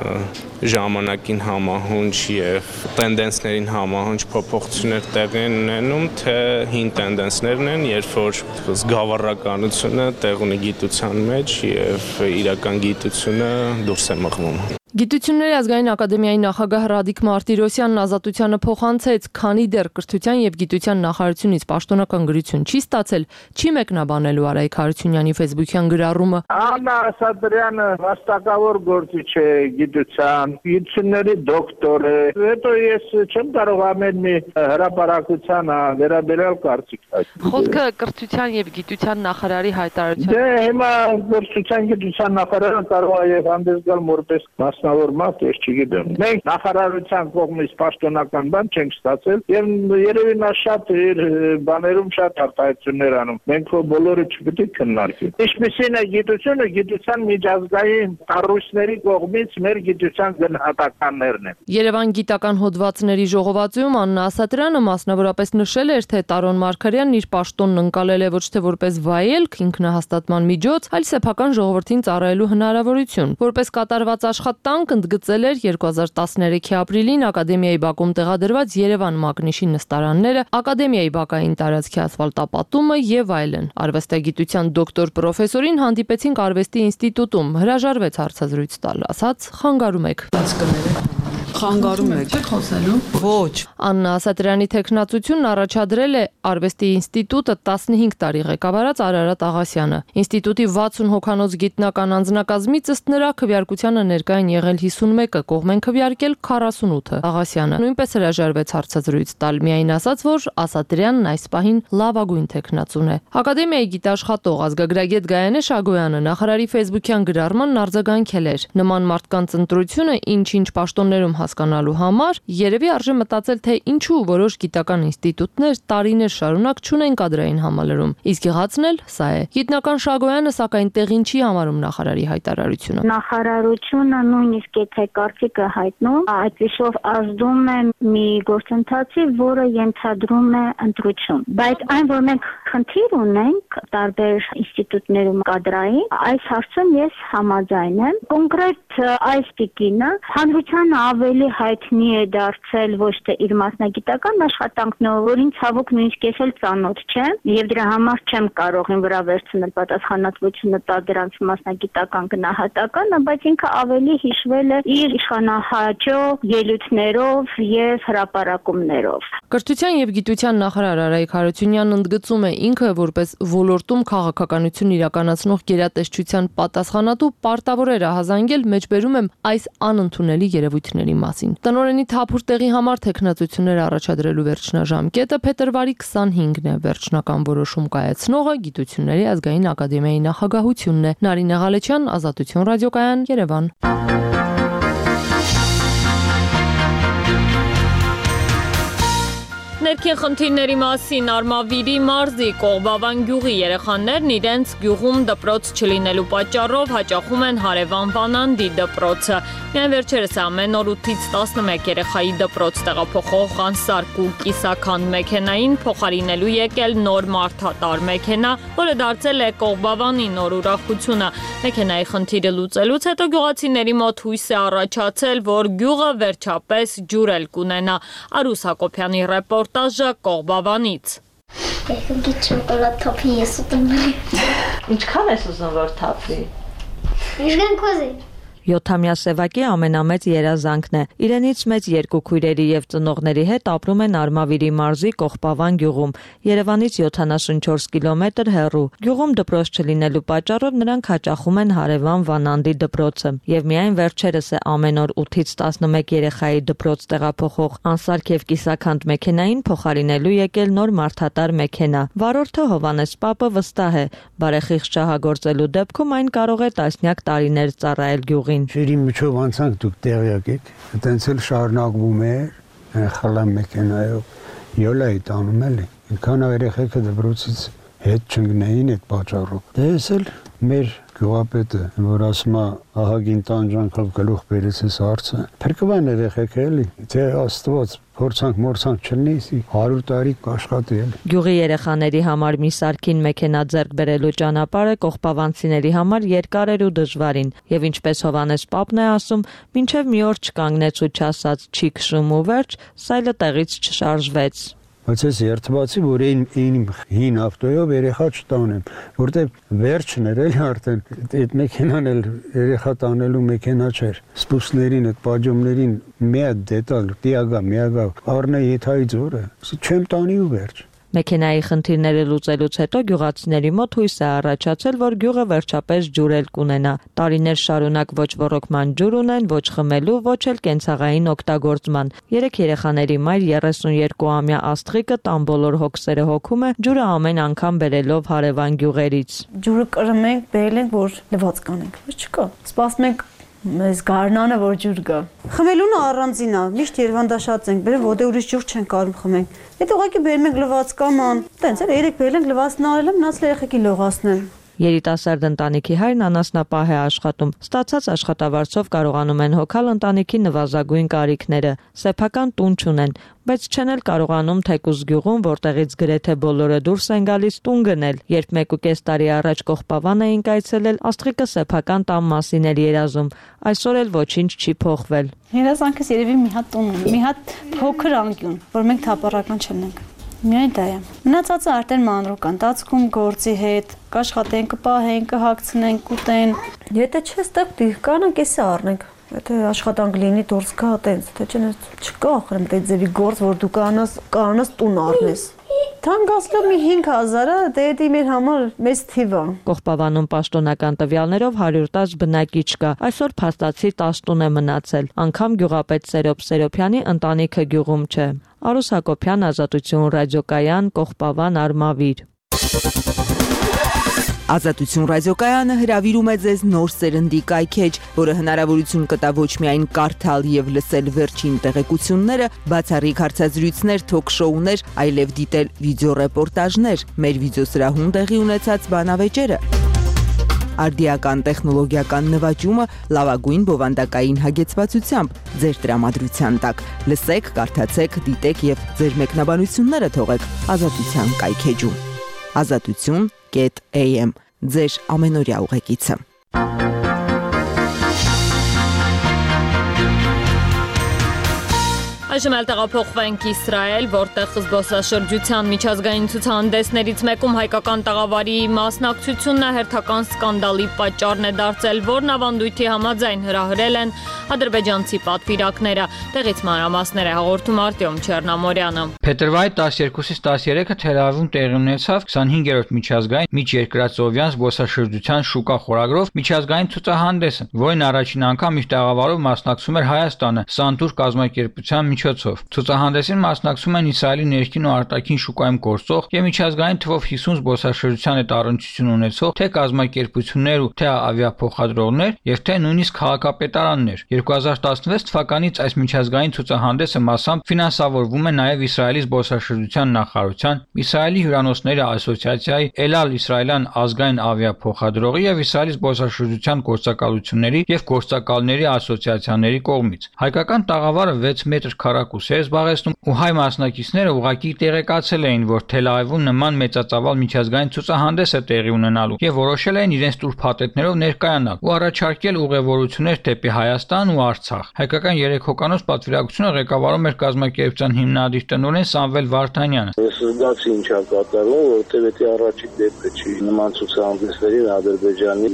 ժամանակին համահունչ եւ տենդենսներին համահունչ փոփոխություններ տեղի են ունենում, թե հին տենդենսներն են, երբ որ զգավառականությունը տեղ ունի գիտության մեջ եւ իրական գիտությունը դուրս է մղվում։ Գիտությունների ազգային ակադեմիայի նախագահ Ռադիկ Մարտիրոսյանն Ազատությանը փոխանցեց, քանի դեռ կրթության եւ գիտության նախարարությունից պաշտոնական գրություն չի ստացել, չի մեկնաբանելու Արայիկ Հարությունյանի ֆեյսբուքյան գրառումը։ Աննա Ասատրյանը վաստակավոր գործիչ է գիտության, գիտությունների դոկտոր է։ Հետո ես չեմ կարող ամեն մի հրապարակության վերաբերել կարծիք տալ։ Խոսքը կրթության եւ գիտության նախարարի հայտարարության։ Դե հիմա կրթության գիտության նախարարը կարող է եւ հանդես գալ որպես մասնավոր մարդ, ես չգիտեմ։ Մենք նախարարության կողմից պաշտոնական բան չենք ստացել եւ երևի նա շատ իր բաներում շատ արտահայտություններ անում։ Մենք բոլորը չպետք է քննարկենք։ Ինչպիսին է գիտությունը, գիտության միջազգային կառույցների կողմից մեր գիտության գնահատականներն են։ Երևան գիտական հոդվածների ժողովածուում Աննա Ասատրյանը մասնավորապես նշել էր, թե Տարոն Մարգարյանն իր պաշտոնն ընկալել է ոչ թե որպես վայելք, ինքնահաստատման միջոց, այլ սեփական ժողովրդին ծառայելու հնարավորություն։ Որպես կատարված աշխատանք ընդգծել էր երկու հազար տասներեքի ապրիլին ակադեմիայի բակում տեղադրված Երևան Մագնիշի նստարանները, ակադեմիայի բակային տարածքի ասֆալտապատումը եւ այլն։ Արվեստագիտության դոկտոր պրոֆեսորին հանդիպեցինք արվեստի ինստիտուտում, հրաժարվեց հարցազրույց տալ, ասաց՝ խանգարում եք։ Խանգարում եք։ Չեք խոսելու։ Ոչ։ Աննա Ասատրյանի տեխնացությունն առաջադրել է Արվեստի ինստիտուտը տասնհինգ տարի ղեկավարած Արարատ Աղասյանը։ Ինստիտուտի վաթսուն հոգանոց գիտնական անձնակազմից ըստ նրա քվեարկությանը ներկա են եղել հիսունմեկը, կողմ են քվեարկել քառասունութը։ Աղասյանը նույնպես հրաժարվեց հարցազրույց տալ, միայն ասաց, որ Ասատրյանն այս պահին լավագույն տեխնացուն է։ Ակադեմիայի գիտաշխատող ազգագրագետ Գայանե Շագոյանը նախարարի ֆեյսբուքյան գրառմանն արձագանքել էր։ Նման մարդկանց ընտրությունը ինչ-ինչ պաշտոններում հասկանալու համար երևի արժե մտածել, թե ինչու որոշ գիտական ինստիտուտներ տարիներ շարունակ չունեն կադրային համալրում։ Իսկ եղածն էլ սա է։ Գիտնական Շագոյանը սակայն տեղին չի համարում նախարարի հայտարարությունը։ Նախարարությունը նույնիսկ եթե կարծիքը հայտնում, այդպիսով ազդում է մի գործընթացի, որը ենթադրում է ընտրություն։ Բայց այն, որ մենք խնդիր ունենք տարբեր ինստիտուտներում կադրային, այս հարցում ես համաձայն եմ։ Կոնկրետ այս տիկինը հանրությանը ավելի հայտնի է դարձել ոչ թե իր մասնագիտական աշխատանքներով, որին ցավոք նույնիսկ ես էլ ծանոթ չեմ, եւ դրա համար չեմ կարող ին վրա վերցնել պատասխանատվությունը տա դրանց մասնագիտական գնահատականը, բայց ինքը ավելի հիշվել է իր իշխանահաճո ելույթներով եւ հրապարակումներով։ Կրթության եւ գիտության նախարար Արայիկ Հարությունյանն ընդգծում է ինքը որպես ոլորտում քաղաքականություն իրականացնող գերատեսչության պատասխանատու պարտավոր էր ահազանգել մեջբերում եմ այս անընդունելի երևույթների մասին։ Տնօրենի թափուր տեղի համար տեխնացություններ առաջադրելու վերջնաժամկետը փետրվարի քսանհինգն է։ Վերջնական որոշում կայացնողը Գիտությունների ազգային ակադեմիայի նախագահությունն է։ Նարինե Ղալեչյան, Ազատություն ռադիոկայան, Երևան։ Ներքին խնդիրների մասին Արմավիրի մարզի Կողբավան գյուղի երեխաներն իրենց գյուղում դպրոց չլինելու պատճառով հաճախում են հարևան Վանանդի դպրոցը։ Միայն վերջերս ամեն օր ութից տասնմեկ երեխայի դպրոց տեղափոխող Ղանսարկ ու Կիսաքան մեքենային փոխարինելու եկել նոր մարդատար մեքենա, որը դարձել է Կողբավանի նոր ուրախությունը։ Մեքենայի խնդիրը լուծելուց հետո գյուղացիների մոտ հույս է առաջացել, որ գյուղը վերջապես ջուր էլ կունենա։ Արուս Հակոբյանի ռեպորտաժը Կողբավանից։ Եկեք շոկոլադ թափի ես ուտում եմ։ Ինչքան ես ուզում որ թափվի։ Ինչքան կուզի։ Յոթամյա Սևակի ամենամեծ երազանքն է։ Իրենից մեծ երկու քույրերի եւ ծնողների հետ ապրում են Արմավիրի մարզի Կողբավան գյուղում, Երևանից յոթանասունչորս կիլոմետր հեռու։ Գյուղում դպրոց չլինելու պատճառով նրանք հաճախում են հարևան Վանանդի դպրոցը։ Եվ միայն վերջերս է ամեն օր ութից տասնմեկ երեխայի դպրոց տեղափոխող Անսարք եւ Կիսաքանդ մեքենային փոխարինելու եկել նոր մարդատար մեքենա։ Վարորդը Հովանես Պապը վստահ է, բարեխիղճ շահագործելու դեպքում այն կարող է տասնյակ տարիներ ծառայել գյուղին։ Շերի միջով անցանք դուք տեղյակ եք, այդտենց էլ շարունակվում էր, խլամ մեքենայով, յոլայի տանում էլի, ինքան երեխեքը դպրոցից հետ չընկնեին այդ պատճառով։ Դե ես էլ մեր գյուղապետը, որ ասում է ահագին տանջանքով գլուխ բերեց այս հարցը, փրկվան երեխեքը էլի, թե Աստված փորձանք մորցանք չլինի, հարյուր տարի կաշխատի էլի։ Գյուղի երեխաների համար մի սարքին մեքենա ձեռք բերելու ճանապարհը կողբավանցիների համար երկար էր ու դժվարին, եւ ինչպես Հովանես Պապն է ասում, մինչեւ մի օր չկանգնեց ու չասաց չի քշում ու վերջ, սայլը տեղից չշարժվեց։ Բայց ես երթվածի, որ այն հին ավտոյով երեխա չտանեմ, որտեղ վերջն էր էլի արդեն, այդ մեքենան էլ երեխա տանելու մեքենա չէր։ Սպուսներին, այդ պատժումներին մի հատ դետալ, տիագա, միագա, առնե եթայի ձորը, չեմ տանի ու վերջ։ Մեքենայի խնդիրները լուծելուց հետո գյուղացիների մոտ հույս է առաջացել, որ գյուղը վերջապես ջուր էլ կունենա։ Տարիներ շարունակ ոչ ոռոգման ջուր ունեն, ոչ խմելու, ոչ էլ կենցաղային օգտագործման։ Երեք երեխաների մայր երեսունյոթամյա Աստղիկը տան բոլոր հոգսերը հոգում է, ջուրը ամեն անգամ բերելով հարևան գյուղերից։ Ջուրը կրում ենք, բերել ենք, որ լվաց կանենք, ոչ չկա։ Սպասում ենք մեզ գարնանը որ ջուր գա։ Խմելունը առանձին է, միշտ երվանդաշած ենք, բերել ոդե ուրիշ ջուր չեն կարող խմենք։ Եթե ուղղակի բերում ենք լվացկաման, տենց էլ երեք բերել ենք լվացն արել եմ, մնացել երեխեքի լողացնեմ։ Երիտասարդ ընտանիքի հայրն անասնապահ է աշխատում։ Ստացած աշխատավարձով կարողանում են հոգալ ընտանիքի նվազագույն կարիքները։ Սեփական տուն չունեն, բայց չեն էլ կարողանում թեկուզ գյուղում, որտեղից գրեթե բոլորը դուրս են գալիս, տուն գնել։ Երբ մեկ ու կես տարի առաջ Կողբավան էինք այցելել, Աստղիկը սեփական տան մասին էր երազում։ Այսօր էլ ոչինչ չի փոխվել։ Երազանքս երևի մի հատ տուն ունի, մի հատ փոքր անկյուն, որ մենք թափառական չլինենք։ Միայն դա է։ Մնացածը արդեն մանրուկան, տածքում գործի հետ, կաշխատենք, կպահենք, կհագցնենք, կուտեն։ Եթե չես տեղ դիրկանանք, էսը առնենք։ Եթե աշխատանք լինի դուրս գա տենց, թե չէ չկա ախր այդ ձևի գործ, որ դու կանաս կանաս տուն առնես։ Թանկասլո մի հինգ հազարը դե դա մեր համար մեծ թիվ է։ Կողբավանում պաշտոնական տվյալներով հարյուր տասը բնակիչ կա։ Այսօր փաստացի տասը տուն է մնացել։ Անգամ գյուղապետ Սերոբ Սերոբյանի ընտանիքը գյուղում չէ։ Արուս Հակոբյան, Ազատություն ռադիոկայան, Կողբավան, Արմավիր։ Ազատություն ռադիոկայանը հրավիրում է ձեզ նոր սերնդի կայքեջ, որը հնարավորություն կտա ոչ միայն կարդալ եւ լսել վերջին տեղեկությունները, բացառիկ հարցազրույցներ, թոք-շոուներ, այլև դիտել վիդեոռեպորտաժներ, մեր վիդեոսրահում տեղի ունեցած բանավեճերը, արդիական տեխնոլոգիական նվաճումը լավագույն բովանդակային հագեցվածությամբ ձեր տրամադրության տակ։ Լսեք, կարդացեք, դիտեք եւ ձեր մեկնաբանությունները թողեք Ազատության կայքեջում։ Ազատություն am ձեր ամենօրյա ուղեկիցը։ Այժմ էլ տեղափոխվենք Իսրայել, որտեղ զբոսաշրջության միջազգային ցուցահանդեսներից մեկում հայկական տաղավարի մասնակցությունն է հերթական սկանդալի պատճառն է դարձել, որն ավանդույթի համաձայն հրահրել են ադրբեջանցի պատվիրակները։ Տեղից մանրամասներ է հաղորդում Արտյոմ Չեռնամորյանը։ Փետրվարի տասներկուսից տասներեքը Թել Ավիվում տեղի ունեցավ քսանհինգերորդ միջազգային միջերկրածովյան զբոսաշրջության շուկա խորագրով միջազգային ցուցահանդեսը, որին առաջին անգամ իր տաղավարով մասնակցում էր Հայաստանը, Սանտուր կազմակերպության միջոցով։ Ցուցահանդեսին մասնակցում են Իսրայելի ներքին ու արտաքին շուկայում գործող եւ միջազգային թվով հիսուն զբոսաշրջության հետ առնչություն ունեցող թե կազմակերպություններ ու թե ավիափոխադրողներ եւ թե նույնիսկ քաղաքապետարաններ։ երկու հազար տասնվեց թվականից այս միջազգային ցուցահանդեսը մասամբ ֆինանսավորվում է նաեւ Իսրայելի զբոսաշրջության նախարարության, Իսրայելի հյուրանոցների ասոցիացիայի, Էլալ Իսրայելյան ազգային ավիափոխադրողի եւ Իսրայելի զբոսաշրջության գործակալությունների եւ գործակալների ասոցիացիաների կողմից։ Հայկական տաղավարը վեց մետր քառակուսի է զբաղեցնում ու հայ մասնակիցները ուղղակի տեղեկացել էին, որ Թել Ավիվում նման մեծածավալ միջազգային ցուցահանդես է տեղի ունենալու եւ որոշել էին իրենց տուրփաթեթներով ներկայանալ ու առաջարկել ուղևորություններ դեպի Հայաստան ու Արցախ։ Հայկական երեք հոկանոց պատվիրակությունը ղեկավարում էր կազմակերպության հիմնադիր տնօրեն Սամվել Վարդանյանը։ Ես զգացի ինչ է կատարվում, որտեղ դա առաջին դեպքը չի նման ցուցահանդեսներին Ադրբեջանի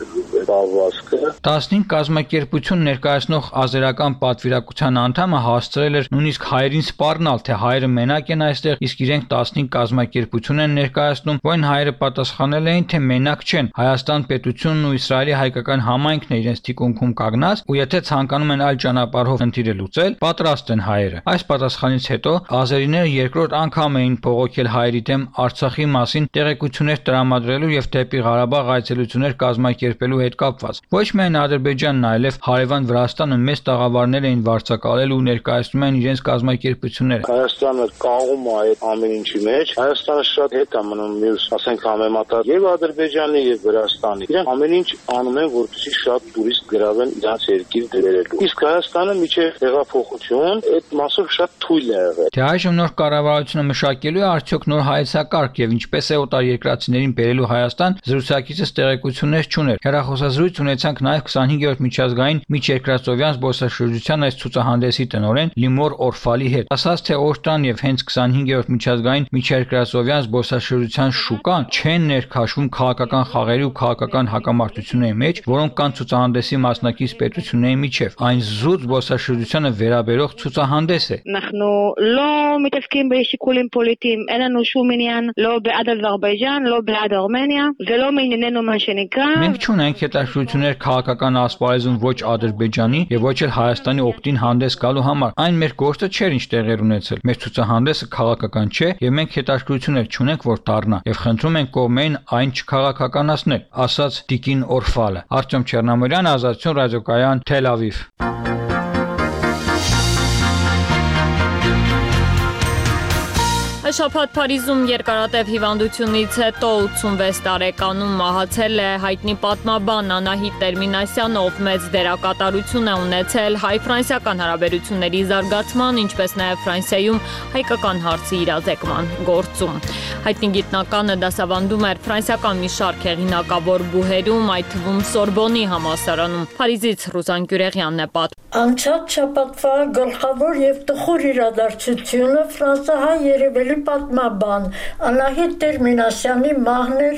բավասկը։ տասնհինգ կազմակերպություն ներկայացնող ազերական պատվիրակության անդամը հասցրել էր նույնիսկ հայերին սպառնալ, թե հայերը մենակ են այստեղ, իսկ իրենք տասնհինգ կազմակերպություն են ներկայացնում, որին հայերը պատասխանել էին, թե մենակ չեն։ Հայաստան պետությունն ու Իսրայելի հայկական համայնքն է իրենց թիկունքում կանգնած, ու եթե ցանկանում են այլ ճանապարհով խնդիրը լուծել, պատրաստ են հայերը։ Այս պատասխանից հետո ազերիները երկրորդ անգամ էին փողոքել հայերի դեմ Արցախի մասին տեղեկություններ տրամադրելու եւ դեպի Ղարաբաղ այցելություններ կազմակերպելու հետ կապված։ Ոչ միայն Ադրբեջանն, այլև հարևան Վրաստանը մեծ տաղավարներ էին վարձակալել ու ներկայացնում են իրենց կազմակերպությունները։ Հայաստանը կաղում է այդ ամեն ինչի մեջ։ Հայաստանը շատ հետ է մնում մյուս, ասենք համեմատած եւ Ադրբեջանի եւ Վրաստանի։ Իրանք ամեն ինչ անում են, որպեսզի շատ տուրիստ գրավեն իրենց երկիր դերելու։ Իսկ Հայաստանը միջև հեղափոխություն այդ մասով շատ թույլ է եղել։ Թե այժմ նոր կառավարությունը մշակելու է արդյոք նոր հայեցակարգ եւ ինչպես է օտարերկրացիներին բերելու Հայաստան, զրուցակիցս տեղեկություններ չուներ։ Հեռախոսազրույց ունեցանք նաեւ քսանհինգերորդ միջազգային միջերկրածովյան զբոսաշրջության այս ցուցահանդեսի տնօրեն Լիմոր Օրֆալի հետ։ Ասաց, թե Օրտան եւ հենց քսանհինգերորդ միջազգային միջերկրածովյան զբոսաշրջության շուկան չեն ներքաշվում քաղաքական խաղերի ու քաղաքական հակամարտությունների մեջ, որոնք կան ցուցահանդեսի մասնակից պետությունների միջև։ Այն զուտ զբոսաշրջությանը վերաբերող ցուցահանդես է։ אנחנו לא מתעסקים בשיקולים פוליטיים, אין לנו שום עניין לא בעד אזרבייג'ן, לא בעד ארמניה, ולא מענייננו מה שנקרא. Մենք չունենք հետաքրքրություններ քաղաքական ասպարեզում ոչ Ադրբեջանի եւ ոչ էլ Հայաստանի օգտին հանդես գալու համար։ Այն մեր գործը չէր ինչ տեղեր ունեցել։ Մեր ցուցահանդեսը քաղաքական չէ եւ մենք հետաքրքրություններ չունենք, որ դառնա եւ խնդրում ենք կողմերին այն չքաղաքականացնել, ասաց Տիկին Օրֆալը։ Արտյոմ Չեռնամորյան, Ազատություն ռադիոկայան, Թել Ավիվ։ Շաբաթ Փարիզում երկարատև հիվանդությունից հետո ութսունվեց տարեկանում մահացել է հայտնի պատմաբան Անահիտ Տերմինասյանը, ով մեծ դերակատարություն է ունեցել հայ-ֆրանսիական հարաբերությունների զարգացման, ինչպես նաև Ֆրանսիայում հայկական հարցի իրազեկման գործում։ Հայտնի գիտնականը դասավանդում էր ֆրանսիական մի շարք հեղինակավոր բուհերում, այդ թվում Սորբոնի համալսարանում։ Փարիզից Ռուզան Գյուրեղյանն է պատմում։ Անցած շաբաթվա գլխավոր եւ տխուր իրադարձությունը ֆրանսահայ երևելի պատմաբան Անահիտ Տերմինասյանի մահն էր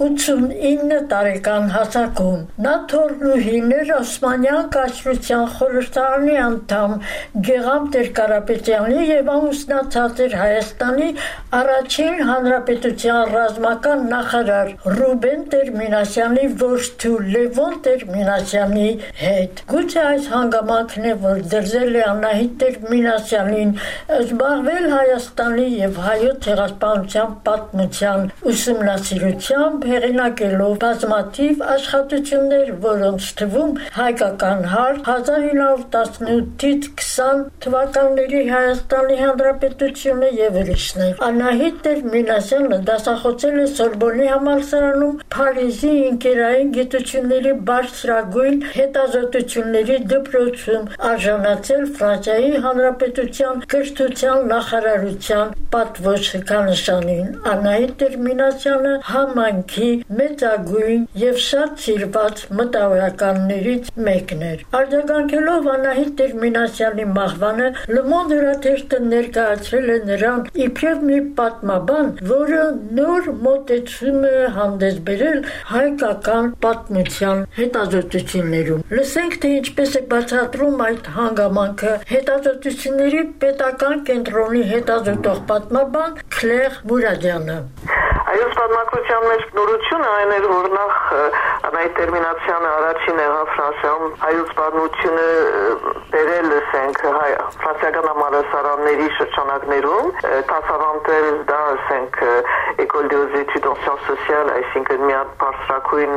ութսունինը տարեկան հասակում։ Նա թորնուհին էր Օսմանյան կայսրության խորհրդարանի անդամ Գեգամ Տեր-Կարապետյանի եւ ամուսնացած էր Հայաստանի առաջին հանրապետության ռազմական նախարար Ռուբեն Տեր-Մինասյանի որդու Լևոն Տեր-Մինասյանի հետ։ Գուցե այս հանգամանքն է, որ դրձել է Անահիտ Տեր-Մինասյանին զբաղվել Հայաստանի եւ հայոց ցեղասպանության պատմության ուսումնասիրությամբ, հեղինակելով բազմաթիվ աշխատություններ, որոնց թվում հայկական հարկ հազար ինը հարյուր տասնութից քսան թվականների Հայաստանի Հանրապետությունը եւ ուրիշներ։ Անահիտ Տեր-Մինասյանը դասախոսել է Սորբոնի համալսարանում Փարիզի ինկերային գիտությունների բարձրագույն հետազոտությունների դպրոցում, արժանացել Ֆրանսիայի Հանրապետության կրթության նախարարության պատվոսականությանին։ Անահիտ Տեր-Մինասյանը համայնքի մեծագույն եւ շատ սիրված մտավորականներից մեկն էր։ Արձագանքելով Անահիտ Տեր-Մինասյանի մահվանը, Le Monde հրաթերթը ներկայացրել է նրան իբրև մի պատմաբան, որը նոր մոտեցում է հանդես բերել հայկական պատմության հետազոտություններում։ Լսենք, թե ինչպես է բացատրում այդ հանգամանքը հետազոտությունների պետական կենտրոնի հետազոտող պատմաբան Քլեր Մուրադյանը։ Այո, պատմական մեջ նորությունը այն էր, որ նախ Անահիտ Տեր-Մինասյանը առաջին եղավ Ֆրանսիայում հայոց պատմությունը բերել ասենք ֆրանսիական համալսարանների շրջանակներում, դասավանդել դա ասենք École des études en sciences sociales, այսինքն մի հատ բարձրագույն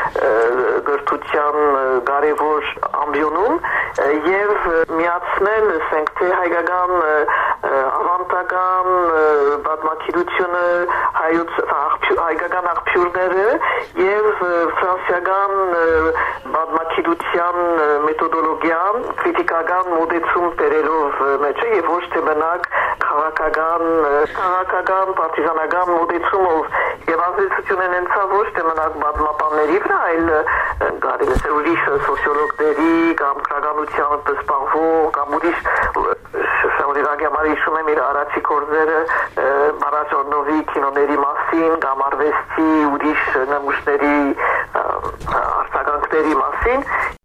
գրթության կարևոր ամբիոնում եւ միացնել ասենք թե հայկական ավանդական պատմակիրությունը հայոց հայկական աղբյուրները եւ ֆրանսիական պատմակիրության մեթոդոլոգիան քրիտիկական մոտեցում բերելով մեջը եւ ոչ թե մենակ քաղաքական քաղաքական պարտիզանական մոտեցումով եւ ազդեցություն ունեցավ ոչ թե մենակ պատմաբանների վրա, այլ կարելի է ուրիշ սոցիոլոգների կամ քրագանությամբ սպանվող կամ ուրիշ շրջանների հիշում եմ իր առաջի կորձերը Մարաջոնովի կինոների մասին կամ արվեստի ուրիշ նմուշների արձագանքների մասին։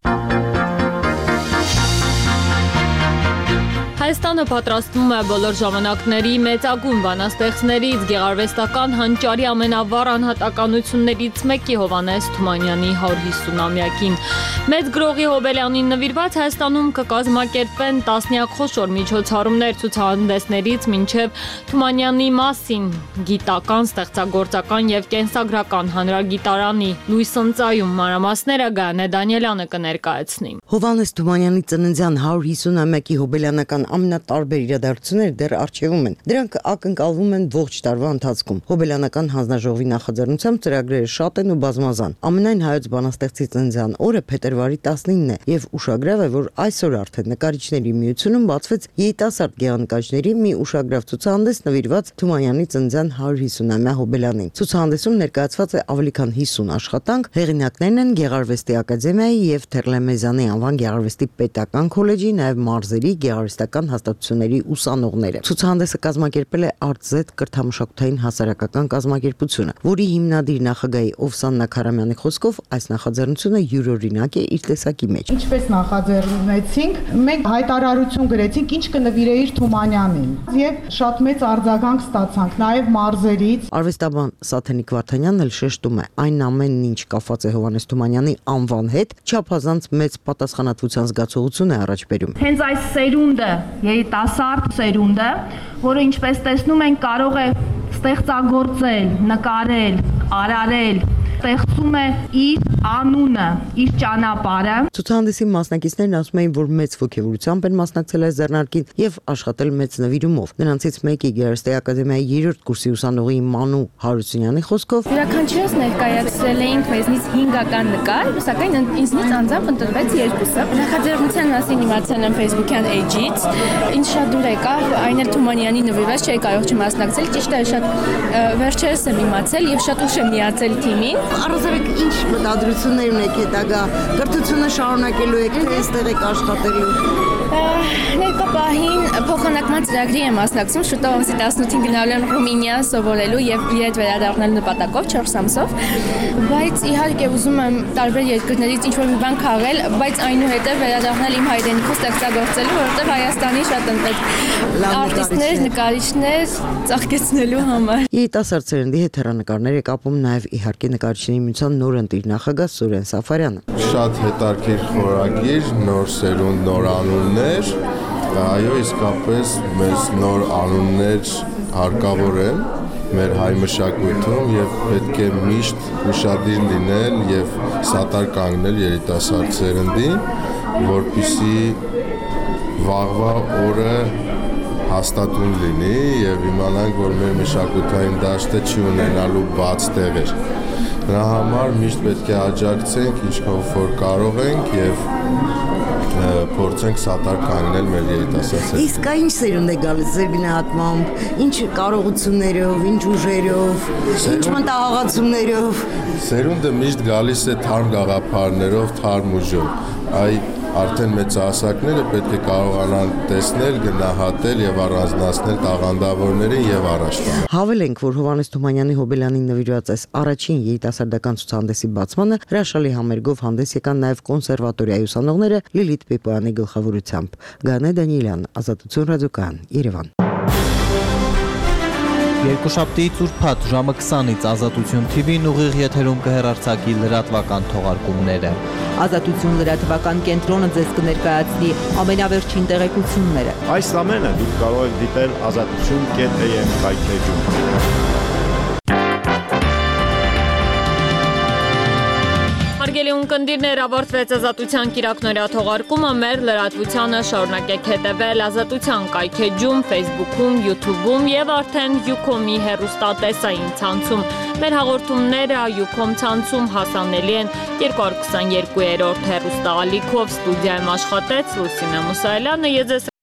Հայաստանը պատրաստվում է բոլոր ժամանակների մեծագույն բանաստեղծներից գեղարվեստական հանճարի ամենավառ անհատականություններից մեկի Հովհաննես Թումանյանի հարյուր հիսունամյակին։ Մեծ գրողի Հոբելյանին նվիրված Հայաստանում կկազմակերպվեն տասնյակ խոշոր միջոցառումներ ցուցահանդեսներից մինչև Թումանյանի մասին գիտական, ստեղծագործական եւ կենսագրական հանրագիտարանի լույս ընծայում մանրամասները Գայանե Դանիելյանը կներկայացնի։ Հովհաննես Թումանյանի ծննդյան հարյուր հիսունամյակի հոբելյանական ամենատարբեր իրադարձությունները դեռ առջևում են։ Դրանք ակնկալվում են ողջ տարվա ընթացքում։ Հոբելյանական հանձնաժողովի նախաձեռնությամբ ծրագրերը շատ են ու բազմազան։ Ամենայն հայոց բանաստեղծի ծննդյան օրը փետրվարի տասնինն է եւ ուշագրավ է, որ այսօր արդեն Նկարիչների միությունում բացվեց երիտասարդ գեղանկարիչների մի ուշագրավ ցուցահանդես նվիրված Թումանյանի ծննդյան հարյուր հիսունամյա Հոբելյանին։ Ցուցահանդեսում ներկայացված է ավելի քան հիսուն աշխատանք, հեղինակներն են Գեղարվեստի ակադեմիայի եւ Թերլեմեզյանի անվան Գեղարվեստի պետական քոլեջի, նաեւ մարզերի գեղարվեստական հաստատությունների ուսանողները։ Ցուցահանդեսը կազմակերպել է Արտզետ կրթամշակութային հասարակական կազմակերպությունը, որի հիմնադիր նախագահի Օվսան Նաքարամյանի խոսքով այս նախաձեռնությունը յուրօրինակ է իր տեսակի մեջ։ Ինչպես նախաձեռնեցինք, մենք հայտարարություն գրեցինք, ինչ կնվիրեիր Թումանյանին, եւ շատ մեծ արձագանք ստացանք, նաեւ մարզերից։ Արվեստաբան Սաթենիկ Վարդանյանն էլ շեշտում է, այն ամենն ինչ կապված է Հովհաննես Թումանյանի անվան հետ, չափազանց մեծ պատասխանատվության զգացողություն է առաջ բերում։ Հենց այս սերունդը, երիտասարդ սերունդը, որը ինչպես տեսնում ենք կարող է ստեղծագործել, նկարել, արարել, ստեղծում է իր անունը, իր ճանապարհը։ Ցուցահանդեսի մասնակիցներն ասում էին, որ մեծ ոգևորությամբ են մասնակցել այս ձեռնարկին եւ աշխատել մեծ նվիրումով։ Նրանցից մեկի Գեղարվեստի ակադեմիայի երրորդ կուրսի ուսանողի Մանու Հարությունյանի խոսքով յուրաքանչյուրս ներկայացրել էինք մեզնից հինգական նկար, սակայն ինձնից անձամբ ընտրվեց երկուսը։ Նախաձեռնության մասին իմացել եմ Facebook-յան էջից, ինչ շատ դուր եկավ, այն էլ Թումանյանի նվիրված չէի կարող չմասնակցել, ճիշտ է, շատ վերջերս եմ իմացել եւ շատ ուշ եմ միացել թիմին։ Առասարակ ինչ մտադրություններ ունեք հետագա կրթությունը շարունակելու եք, թե այստեղ եք աշխատելու։ Ներկա պահին Փոխանակման ծրագրի եմ մասնակցում, շուտով ամսի տասնութին գնալու եմ Ռումինիա սովորելու եւ իրդ վերադառնալու նպատակով չորս ամսով, բայց իհարկե ուզում եմ տարբեր երկրներից ինչ-որ մի բան քաղել, բայց այնուհետև վերադառնալ իմ հայրենիքով ստեղծագործելու, որովհետեւ Հայաստանի շատ են պետք արտիստներ, նկարիչներ ծաղկեցնելու համար։ Երիտասարդ սերնդի հետ հեռանկարներ է կապում նաև իհարկե նկարիչների միության նոր ընտիր նախագահ Սուրեն Սաֆարյանը։ Շատ հետաքրքիր խորագիր, նոր սերունդ, նոր անուններ, այո, իսկապես մեզ նոր անուններ հարկավոր են մեր հայ մշակույթում եւ պետք է միշտ ուշադիր լինել եւ սատար կանգնել երիտասարդ սերնդին, որպեսզի վաղվա օրը հաստատուն լինի եւ իմանանք, որ մեր մշակութային դաշտը չի ունենալու բաց տեղեր։ Դրա համար միշտ պետք է աջակցենք ինչքան որ կարող ենք եւ փորձենք սատար կանգնել մեր երիտասարդներին։ Իսկ այն ինչ սերունդ է գալիս ձեր գնահատմամբ, ինչ կարողություններով, ինչ ուժերով, ինչ մտահղացումներով։ Սերունդը միշտ գալիս է թարմ գաղափարներով, թարմ ուժով։ Այ արդեն մեծահասակները պետք է կարողանան տեսնել, գնահատել եւ առանձնացնել տաղանդավորներին եւ առաջ տանել։ Հավելենք, որ Հովհաննես Թումանյանի Հոբելյանին նվիրված այս առաջին երիտասարդական ցուցահանդեսի բացմանը հրաշալի համերգով հանդես եկան նաեւ կոնսերվատորիայի ուսանողները Լիլիթ Պեպոյանի գլխավորությամբ։ Գանե Դանիելյան, Ազատություն ռադիոկայան, Երևան։ Երկուշաբթիից ուրբաթ ժամը քսանից Ազատություն Թի Վին ուղիղ եթերում կհեռարձակի լրատվական թողարկումները։ Ազատություն լրատվական կենտրոնը ձեզ կներկայացնի ամենավերջին տեղեկությունները։ Այս ամենը դուք կարող եք դիտել ազատություն կետ է եմ կայքեջում։ Հարգելի ունկնդիրներ, ավարտվեց Ազատության կիրակնօրյա թողարկումը, մեր լրատվությանը շարունակեք հետևել Ազատության կայքեջում, Facebook-ում, YouTube-ում եւ արդեն Ucom-ի հեռուստատեսային ցանցում։ Մեր հաղորդումները Ucom ցանցում հասանելի են երկու հազար քսաներկու հերորդ հեռուստաալիքով։ Ստուդիայում աշխատեց Լուսինե Մուսայելյանը, ես